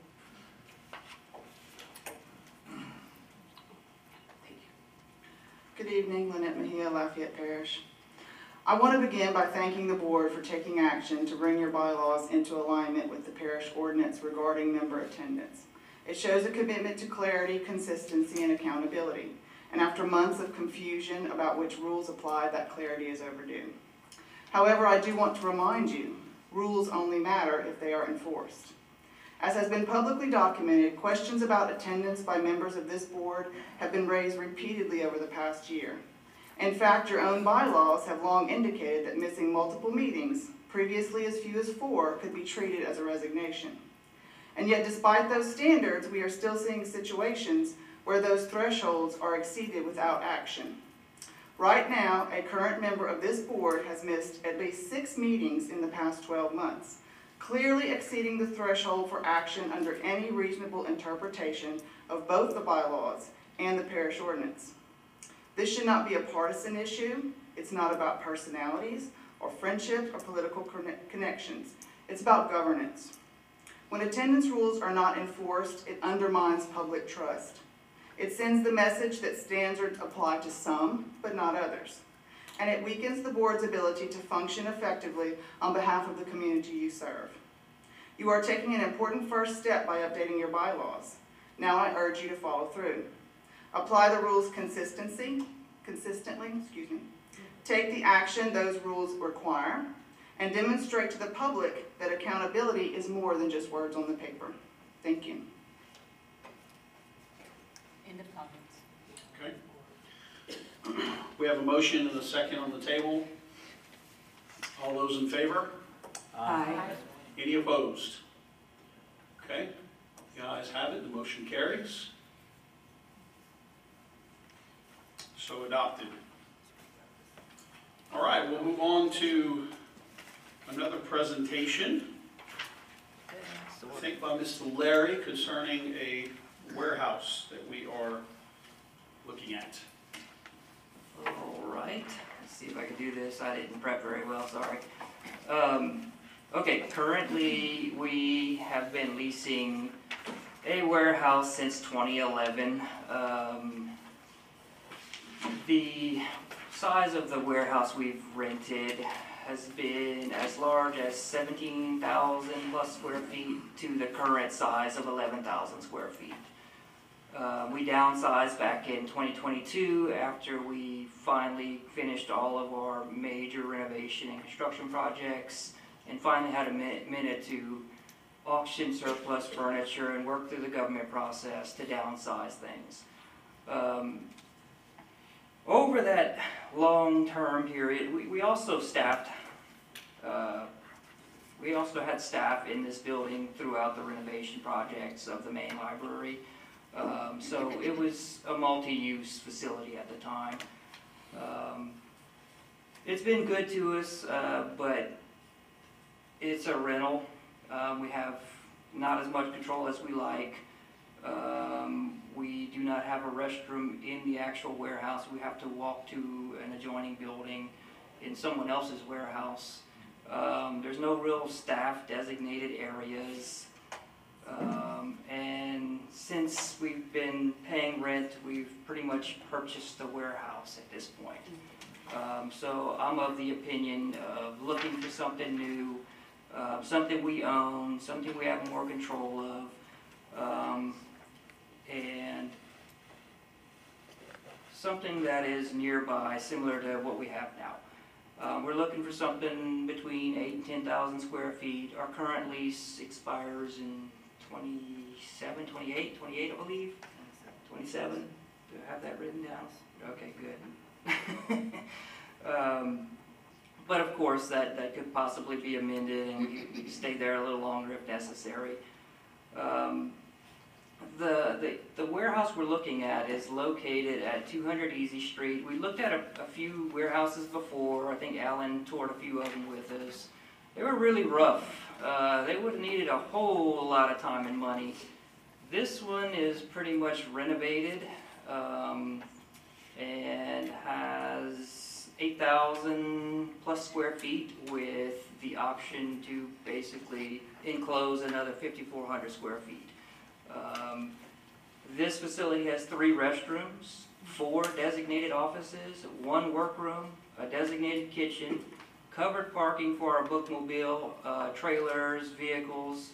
Good evening, Lynette Mejia, Lafayette Parish. I want to begin by thanking the board for taking action to bring your bylaws into alignment with the parish ordinance regarding member attendance. It shows a commitment to clarity, consistency, and accountability. And after months of confusion about which rules apply, that clarity is overdue. However, I do want to remind you, rules only matter if they are enforced. As has been publicly documented, questions about attendance by members of this board have been raised repeatedly over the past year. In fact, your own bylaws have long indicated that missing multiple meetings, previously as few as 4, could be treated as a resignation. And yet, despite those standards, we are still seeing situations where those thresholds are exceeded without action. Right now, a current member of this board has missed at least 6 meetings in the past 12 months, clearly exceeding the threshold for action under any reasonable interpretation of both the bylaws and the parish ordinance. This should not be a partisan issue. It's not about personalities or friendship or political connections. It's about governance. When attendance rules are not enforced, it undermines public trust. It sends the message that standards apply to some, but not others. And it weakens the board's ability to function effectively on behalf of the community you serve. You are taking an important first step by updating your bylaws. Now I urge you to follow through. Apply the rules consistently, take the action those rules require, and demonstrate to the public that accountability is more than just words on the paper. Thank you. End of comments. Okay. We have a motion and a second on the table. All those in favor? Aye. Any opposed? Okay, the ayes have it, the motion carries. So adopted. All right, we'll move on to another presentation, I think by Mr. Larry, concerning a warehouse that we are looking at. All right, let's see if I can do this. I didn't prep very well, sorry. Okay, currently we have been leasing a warehouse since 2011. The size of the warehouse we've rented has been as large as 17,000 plus square feet to the current size of 11,000 square feet. We downsized back in 2022 after we finally finished all of our major renovation and construction projects and finally had a minute to auction surplus furniture and work through the government process to downsize things. Over that long-term period, we also staffed, we also had staff in this building throughout the renovation projects of the main library. So it was a multi-use facility at the time. It's been good to us, but it's a rental. We have not as much control as we like. We do not have a restroom in the actual warehouse. We have to walk to an adjoining building in someone else's warehouse. There's no real staff designated areas. And since we've been paying rent, we've pretty much purchased the warehouse at this point. So I'm of the opinion of looking for something new, something we own, something we have more control of, and something that is nearby, similar to what we have now. We're looking for something between 8,000 and 10,000 square feet. Our current lease expires in 28, I believe? 27? Do I have that written down? Okay, good. But of course, that could possibly be amended, and we could stay there a little longer if necessary. The warehouse we're looking at is located at 200 Easy Street. We looked at a few warehouses before. I think Alan toured a few of them with us. They were really rough. They would have needed a whole lot of time and money. This one is pretty much renovated, and has 8,000 plus square feet with the option to basically enclose another 5,400 square feet. This facility has 3 restrooms, 4 designated offices, 1 workroom, a designated kitchen, covered parking for our bookmobile, trailers, vehicles.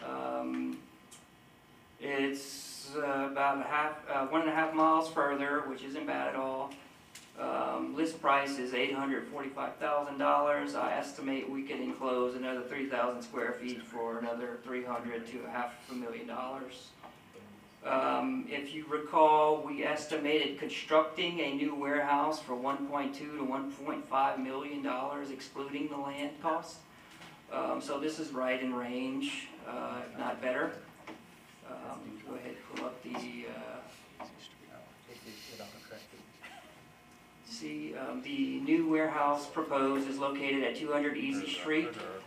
It's about 1.5 miles further, which isn't bad at all. List price is $845,000. I estimate we could enclose another 3,000 square feet for another $300,000 to $500,000. If you recall, we estimated constructing a new warehouse for $1.2 to $1.5 million, excluding the land cost. So this is right in range, if not better. Go ahead, pull up the. See, the new warehouse proposed is located at 200 Easy Street.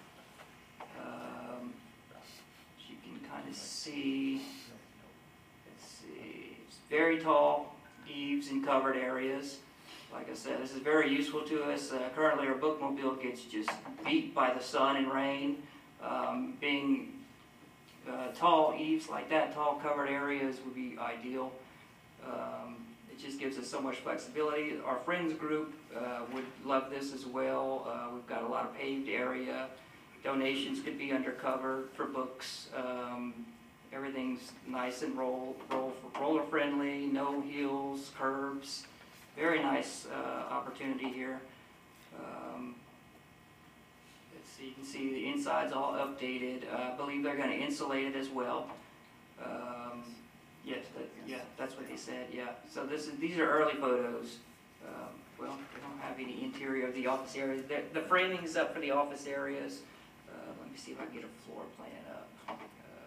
As you can kind of see, let's see, it's very tall eaves and covered areas. Like I said, this is very useful to us. Currently, our bookmobile gets just beat by the sun and rain. Being tall eaves like that, tall covered areas would be ideal. It just gives us so much flexibility. Our friends group would love this as well. We've got a lot of paved area. Donations could be undercover for books. Everything's nice and roller friendly, no hills, curbs. Very nice opportunity here. Let's see, you can see the inside's all updated. I believe they're going to insulate it as well. Yes, that's what they said, yeah. So these are early photos. Well, they don't have any interior of the office areas. The framing is up for the office areas. Let me see if I can get a floor plan up.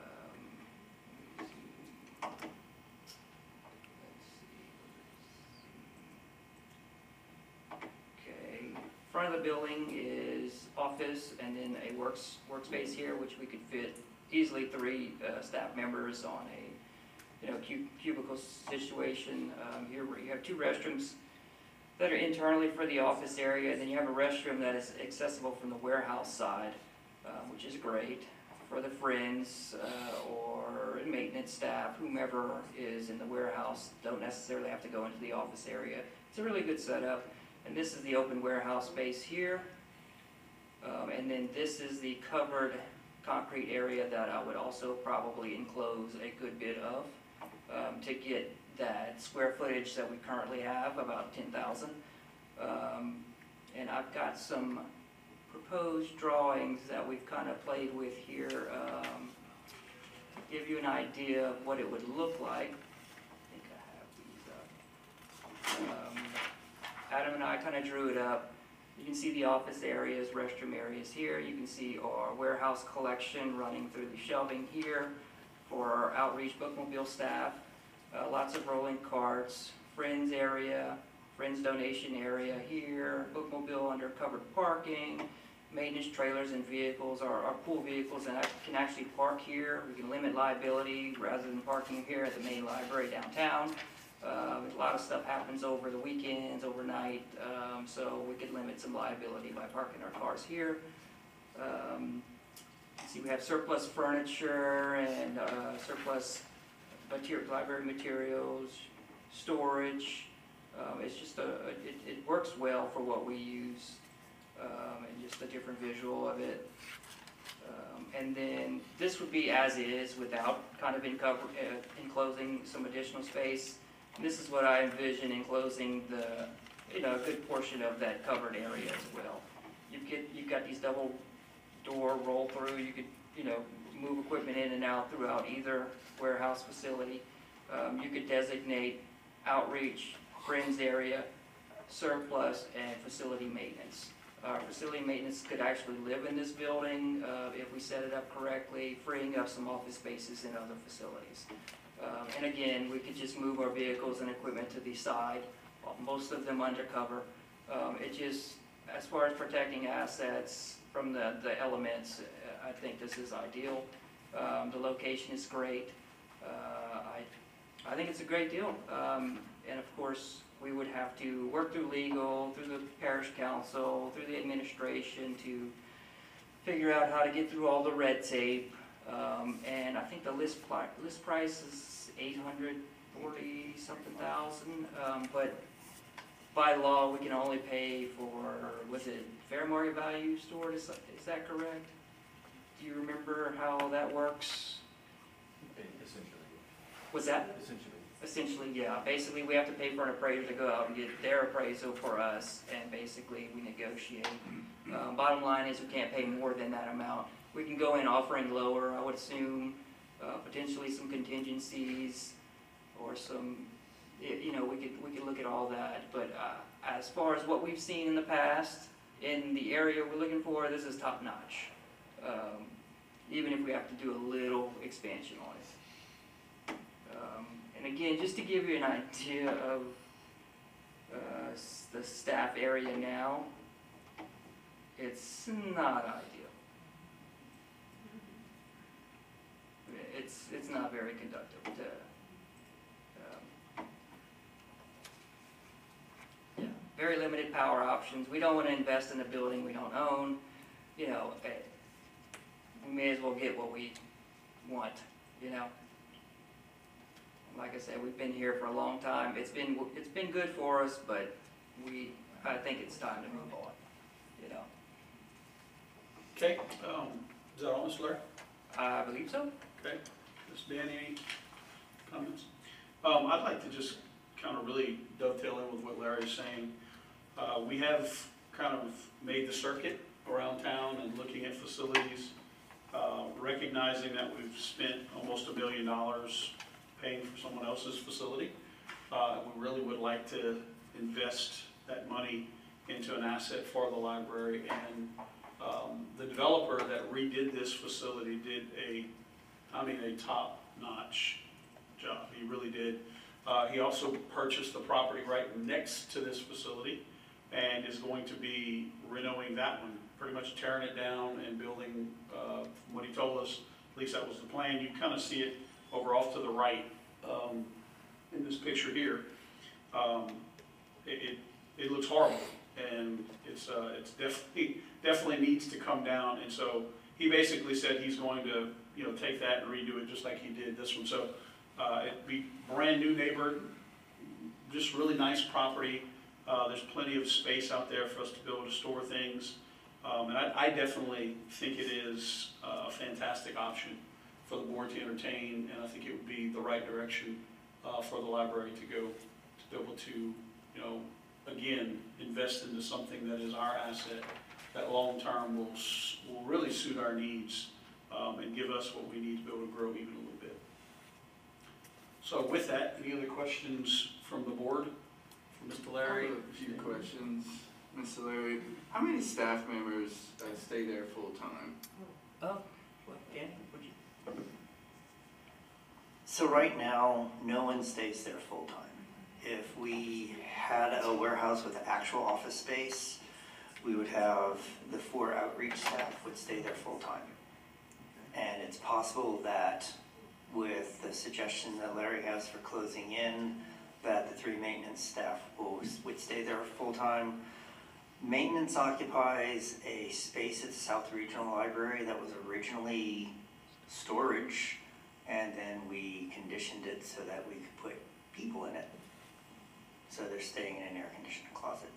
Okay, front of the building is office and then a workspace here, which we could fit easily 3 staff members on a cubicle situation. Here where you have 2 restrooms that are internally for the office area, and then you have a restroom that is accessible from the warehouse side, which is great for the friends or maintenance staff, whomever is in the warehouse, don't necessarily have to go into the office area. It's a really good setup, and this is the open warehouse space here, and then this is the covered concrete area that I would also probably enclose a good bit of. To get that square footage that we currently have, about 10,000. And I've got some proposed drawings that we've kind of played with here to give you an idea of what it would look like. I think I have these up. Adam and I kind of drew it up. You can see the office areas, restroom areas here. You can see our warehouse collection running through the shelving here for our outreach bookmobile staff. Lots of rolling carts, friends area, friends donation area here, bookmobile under covered parking, maintenance trailers and vehicles, our pool vehicles, and I can actually park here. We can limit liability rather than parking here at the main library downtown. A lot of stuff happens over the weekends, overnight, so we could limit some liability by parking our cars here. See, we have surplus furniture and surplus library materials, storage, It's just it works well for what we use, and just a different visual of it. And then this would be as is without kind of enclosing some additional space. And this is what I envision enclosing a good portion of that covered area as well. You've got these double door roll through. You could, move equipment in and out throughout either warehouse facility. You could designate outreach, friends area, surplus, and facility maintenance. Facility maintenance could actually live in this building if we set it up correctly, freeing up some office spaces in other facilities. And again, we could just move our vehicles and equipment to the side, most of them undercover. It just, as far as protecting assets from the elements, I think this is ideal. The location is great. I think it's a great deal. And of course, we would have to work through legal, through the parish council, through the administration to figure out how to get through all the red tape. And I think the list price is $840-something thousand. But by law, we can only pay for, was it fair market value stored? Is that correct? Do you remember how that works? Essentially. Was that? Essentially, yeah. Basically, we have to pay for an appraiser to go out and get their appraisal for us, and basically we negotiate. Bottom line is we can't pay more than that amount. We can go in offering lower, I would assume, potentially some contingencies or some, we could look at all that. But as far as what we've seen in the past, in the area we're looking for, this is top notch. Even if we have to do a little expansion on it. And again, just to give you an idea of the staff area now, it's not ideal. It's not very conducive to, very limited power options. We don't want to invest in a building we don't own. We may as well get what we want, Like I said, we've been here for a long time. It's been good for us, but I think it's time to move on, Okay, is that all, Mr. Larry? I believe so. Okay, Ms. Dan, any comments? I'd like to just kind of really dovetail in with what Larry's saying. We have kind of made the circuit around town and looking at facilities, recognizing that we've spent almost $1 million paying for someone else's facility. We really would like to invest that money into an asset for the library, and the developer that redid this facility did a top-notch job. He really did. He also purchased the property right next to this facility and is going to be renovating that one, pretty much tearing it down and building, from what he told us, at least that was the plan. You kind of see it over off to the right in this picture here. It looks horrible, and it's definitely needs to come down. And so he basically said he's going to take that and redo it just like he did this one. So it'd be brand new neighborhood, just really nice property. There's plenty of space out there for us to be able to store things. And I definitely think it is a fantastic option for the board to entertain, and I think it would be the right direction for the library to go, to be able to, again, invest into something that is our asset, that long-term will really suit our needs and give us what we need to be able to grow even a little bit. So with that, any other questions from the board? From Mr. Larry? I have a few questions. Mr. Larry, how many staff members stay there full-time? Dan, would you? So right now, no one stays there full-time. If we had a warehouse with actual office space, we would have the 4 outreach staff would stay there full-time. And it's possible that with the suggestion that Larry has for closing in, that the 3 maintenance staff would stay there full-time. Maintenance occupies a space at the South Regional Library that was originally storage, and then we conditioned it so that we could put people in it. so they're staying in an air-conditioned closet.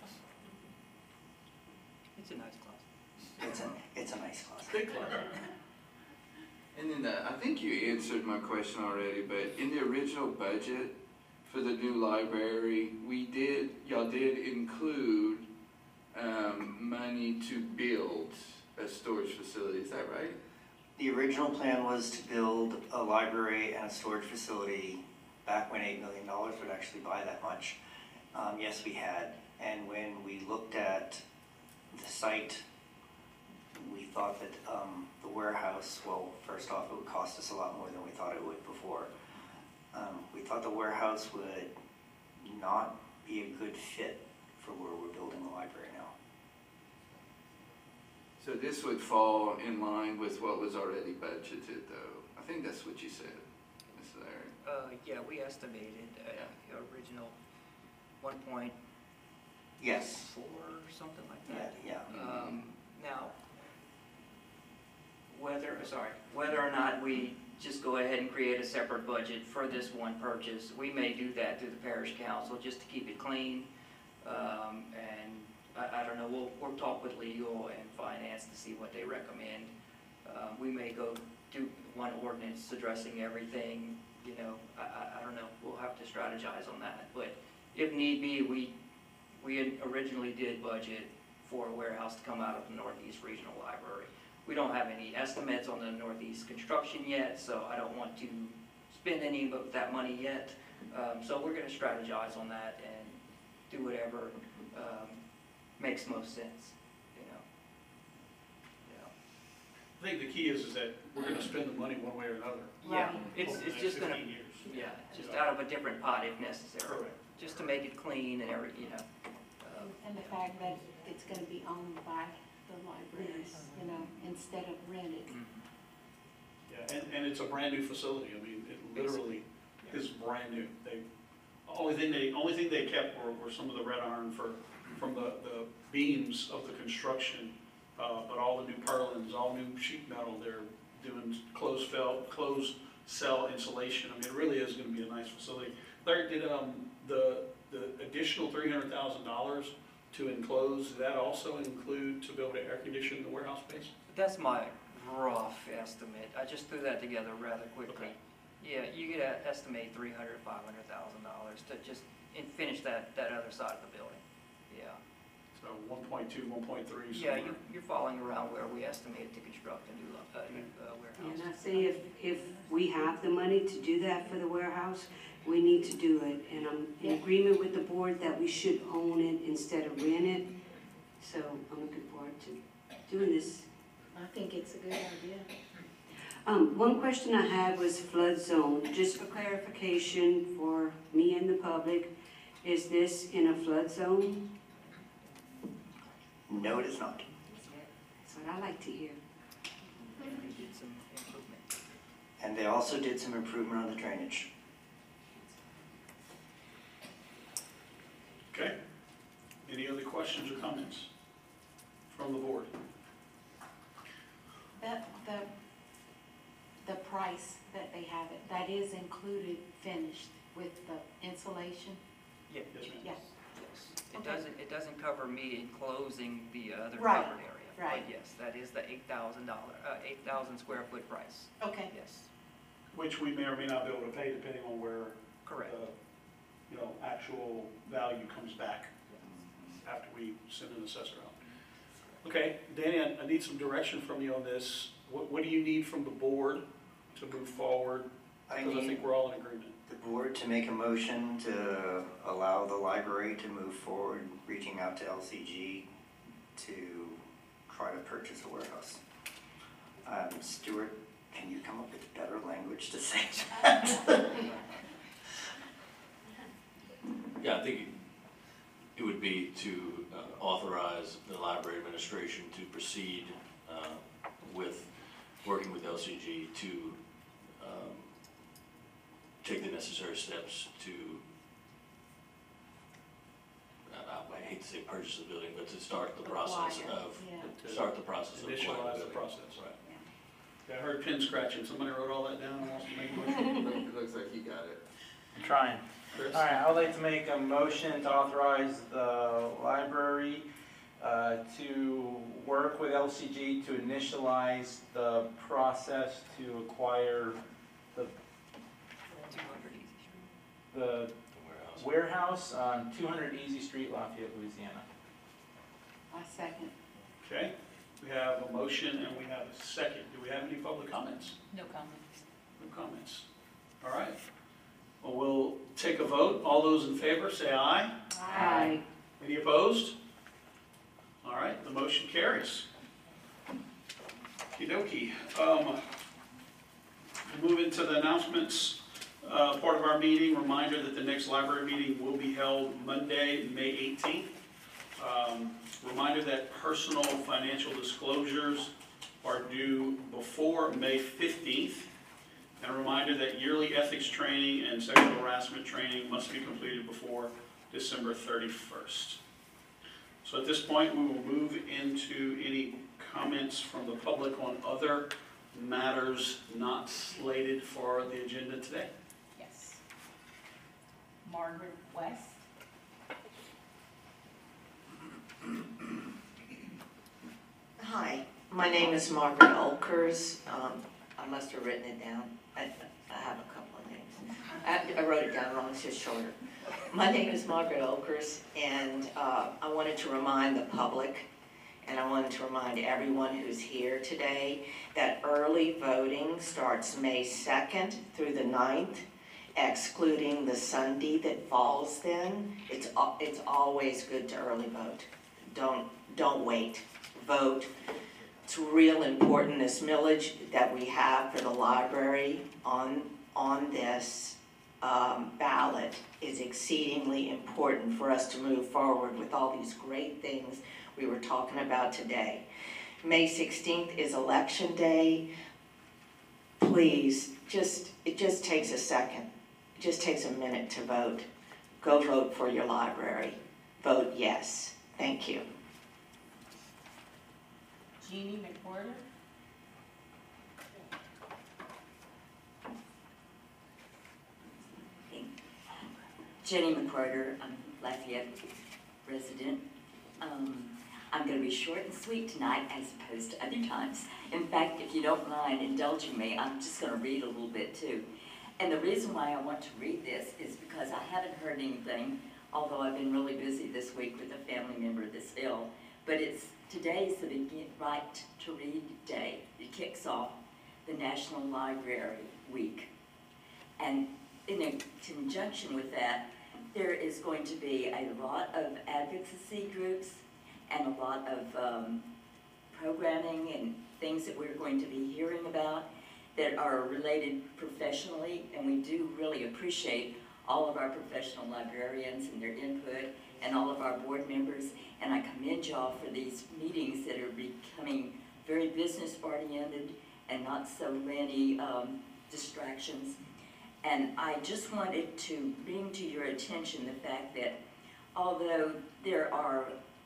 It's a nice closet. It's a nice closet. Big closet. And then I think you answered my question already, but in the original budget for the new library, y'all did include money to build a storage facility. Is that right? The original plan was to build a library and a storage facility back when $8 million would actually buy that much. Yes, we had. And when we looked at the site, we thought that the warehouse, well, first off, it would cost us a lot more than we thought it would before. We thought the warehouse would not be a good fit for where we're building the library now. So this would fall in line with what was already budgeted, though. I think that's what you said, Mr. Larry. Yeah, we estimated, original 1.4 Yes. or something like Yeah, that. yeah. Now, whether or not we just go ahead and create a separate budget for this one purchase, we may do that through the parish council just to keep it clean. And I don't know, we'll talk with legal and finance to see what they recommend. We may go do one ordinance addressing everything, you know, I don't know, we'll have to strategize on that. But if need be, we had originally did budget for a warehouse to come out of the Northeast Regional Library. We don't have any estimates on the Northeast construction yet, so I don't want to spend any of that money yet. So we're gonna strategize on that and do whatever makes most sense, you know. I think the key is that we're gonna spend the money one way or another. Yeah, Right. it's over the next just gonna, 15 years. yeah, just out of a different pot if necessary, Correct. just to make it clean and every, you know. And the fact that it's gonna be owned by the libraries, you know, instead of rented. Yeah, and it's a brand new facility. I mean, it literally is brand new. Only thing they kept were some of the red iron from the beams of the construction, but all the new purlins, all new sheet metal. They're doing closed cell insulation. I mean, it really is going to be a nice facility. Larry, did the additional $300,000 to enclose, did that also include to be able to air condition the warehouse space? That's my rough estimate. I just threw that together rather quickly. Okay. Yeah, you could estimate $300,000 to $500,000 to just finish that other side of the building. Yeah. So 1.2, 1.3. Yeah, you're falling around where we estimated to construct a new warehouse. And I say if we have the money to do that for the warehouse, we need to do it. And I'm in agreement with the board that we should own it instead of rent it. So I'm looking forward to doing this. I think it's a good idea. One question I had was flood zone. Just for clarification for me and the public, is this in a flood zone? No, it is not. That's what I like to hear. We did some improvement. And they also did some improvement on the drainage. Okay. Any other questions or comments from the board? The price that they have it, that is included finished with the insulation? Yeah. Yes, ma'am. Yes. Yes. Okay. It doesn't cover me enclosing the other Right, covered area. right. But yes, that is the $8,000 square foot price. Okay. Yes, Which we may or may not be able to pay depending on where correct. the actual value comes back after we send an assessor out. Okay, Danny, I need some direction from you on this. What do you need from the board to move forward? I Because I need think we're all in agreement. the board to make a motion to allow the library to move forward, reaching out to LCG to try to purchase a warehouse. Stuart, can you come up with better language to say that? Yeah, I think it would be to authorize the library administration to proceed with working with LCG to take the necessary steps to, I hate to say purchase the building, but to start the process Acquire, of, yeah. start the process of acquiring Initialize the building. process. Right. Yeah, I heard pen scratching. Somebody wrote all that down and wants to make a motion. It looks like he got it. I'm trying. Chris? All right, I would like to make a motion to authorize the library to work with LCG to initialize the process to acquire the 200 Easy Street. the The warehouse. warehouse on 200 Easy Street, Lafayette, Louisiana. I second. Okay, we have a motion and we have a second. Do we have any public comments? No comments. No comments. All right. Well, we'll take a vote. All those in favor, say aye. Aye. Any opposed? All right, the motion carries. Okey-dokey. Move into the announcements part of our meeting. Reminder that the next library meeting will be held Monday, May 18th. Reminder that personal financial disclosures are due before May 15th. And a reminder that yearly ethics training and sexual harassment training must be completed before December 31st. So at this point, we will move into any comments from the public on other matters not slated for the agenda today. Yes. Margaret West. Hi, my name is Margaret Olkers. I must have written it down. I have a couple of names. I wrote it down wrong, it's just shorter. My name is Margaret Olkers, and I wanted to remind the public, and I wanted to remind everyone who's here today, that early voting starts May 2nd through the 9th, excluding the Sunday that falls then. It's always good to early vote. Don't wait. Vote. It's real important, this millage that we have for the library on this ballot is exceedingly important for us to move forward with all these great things we were talking about today. May 16th is election day. Please, it just takes a second. It just takes a minute to vote. Go vote for your library. Vote yes. Thank you. Jeannie McWhorter. Jenny McWhorter, I'm Lafayette resident. I'm going to be short and sweet tonight as opposed to other times. In fact, if you don't mind indulging me, I'm just going to read a little bit too. And the reason why I want to read this is because I haven't heard anything, although I've been really busy this week with a family member that's ill. But today's the Right to Read Day. It kicks off the National Library Week. And in conjunction with that, there is going to be a lot of advocacy groups and a lot of programming and things that we're going to be hearing about that are related professionally, and we do really appreciate all of our professional librarians and their input and all of our board members, and I commend y'all for these meetings that are becoming very business-oriented and not so many distractions. And I just wanted to bring to your attention the fact that although there are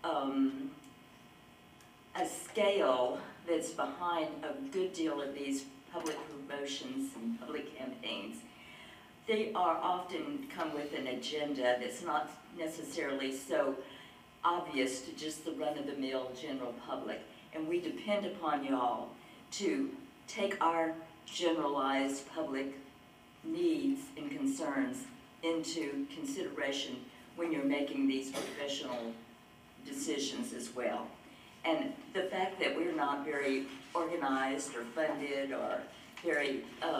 a scale that's behind a good deal of these public promotions and public campaigns, they are often come with an agenda that's not necessarily so obvious to just the run-of-the-mill general public. And we depend upon y'all to take our generalized public needs and concerns into consideration when you're making these professional decisions as well. And the fact that we're not very organized or funded or very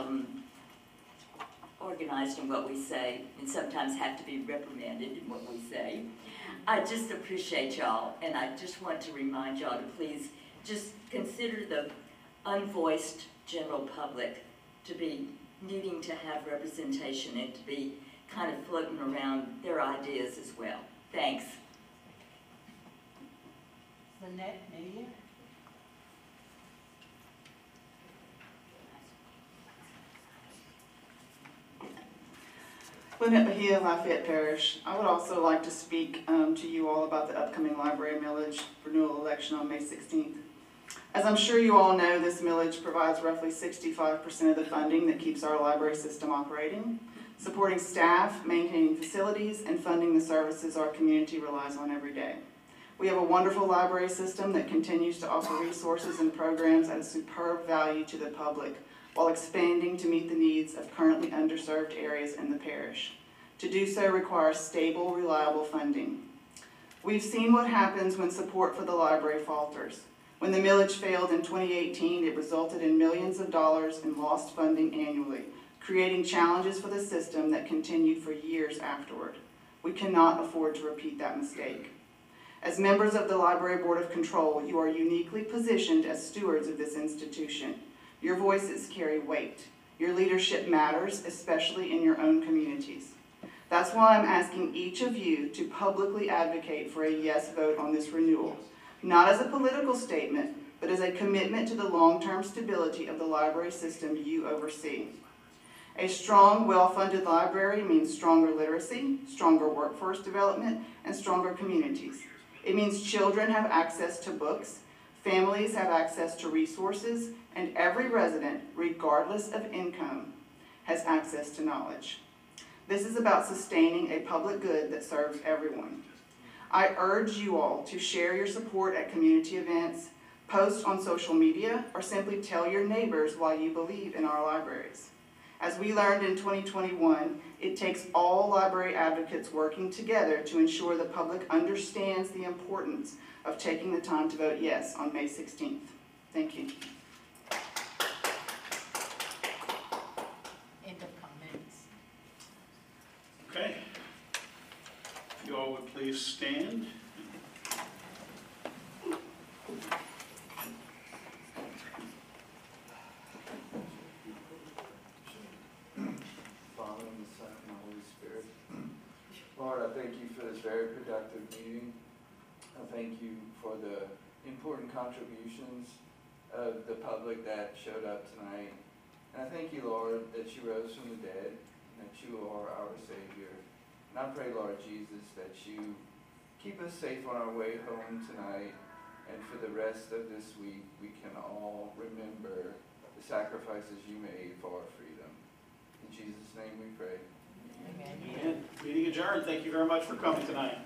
organized in what we say, and sometimes have to be reprimanded in what we say, I just appreciate y'all, and I just want to remind y'all to please just consider the unvoiced general public to be needing to have representation and to be kind of floating around their ideas as well. Thanks. Lynette Media. Lynette Mejia, Lafayette Parish. I would also like to speak to you all about the upcoming library millage renewal election on May 16th. As I'm sure you all know, this millage provides roughly 65% of the funding that keeps our library system operating. supporting staff, maintaining facilities, and funding the services our community relies on every day. We have a wonderful library system that continues to offer resources and programs at a superb value to the public, while expanding to meet the needs of currently underserved areas in the parish. To do so requires stable, reliable funding. We've seen what happens when support for the library falters. When the millage failed in 2018, it resulted in millions of dollars in lost funding annually, creating challenges for the system that continued for years afterward. We cannot afford to repeat that mistake. As members of the Library Board of Control, you are uniquely positioned as stewards of this institution. Your voices carry weight. Your leadership matters, especially in your own communities. That's why I'm asking each of you to publicly advocate for a yes vote on this renewal, not as a political statement, but as a commitment to the long-term stability of the library system you oversee. A strong, well-funded library means stronger literacy, stronger workforce development, and stronger communities. It means children have access to books, families have access to resources, and every resident, regardless of income, has access to knowledge. This is about sustaining a public good that serves everyone. I urge you all to share your support at community events, post on social media, or simply tell your neighbors why you believe in our libraries. As we learned in 2021, it takes all library advocates working together to ensure the public understands the importance of taking the time to vote yes on May 16th. Thank you. End of comments. Okay. If you all would please stand. Father, and the Son, and the Holy Spirit. Lord, I thank you for this very productive meeting. I thank you for the important contributions of the public that showed up tonight. And I thank you, Lord, that you rose from the dead, and that you are our Savior. And I pray, Lord Jesus, that you keep us safe on our way home tonight, and for the rest of this week, we can all remember the sacrifices you made for our freedom. In Jesus' name we pray. Amen. Amen. Meeting adjourned. Thank you very much for coming tonight.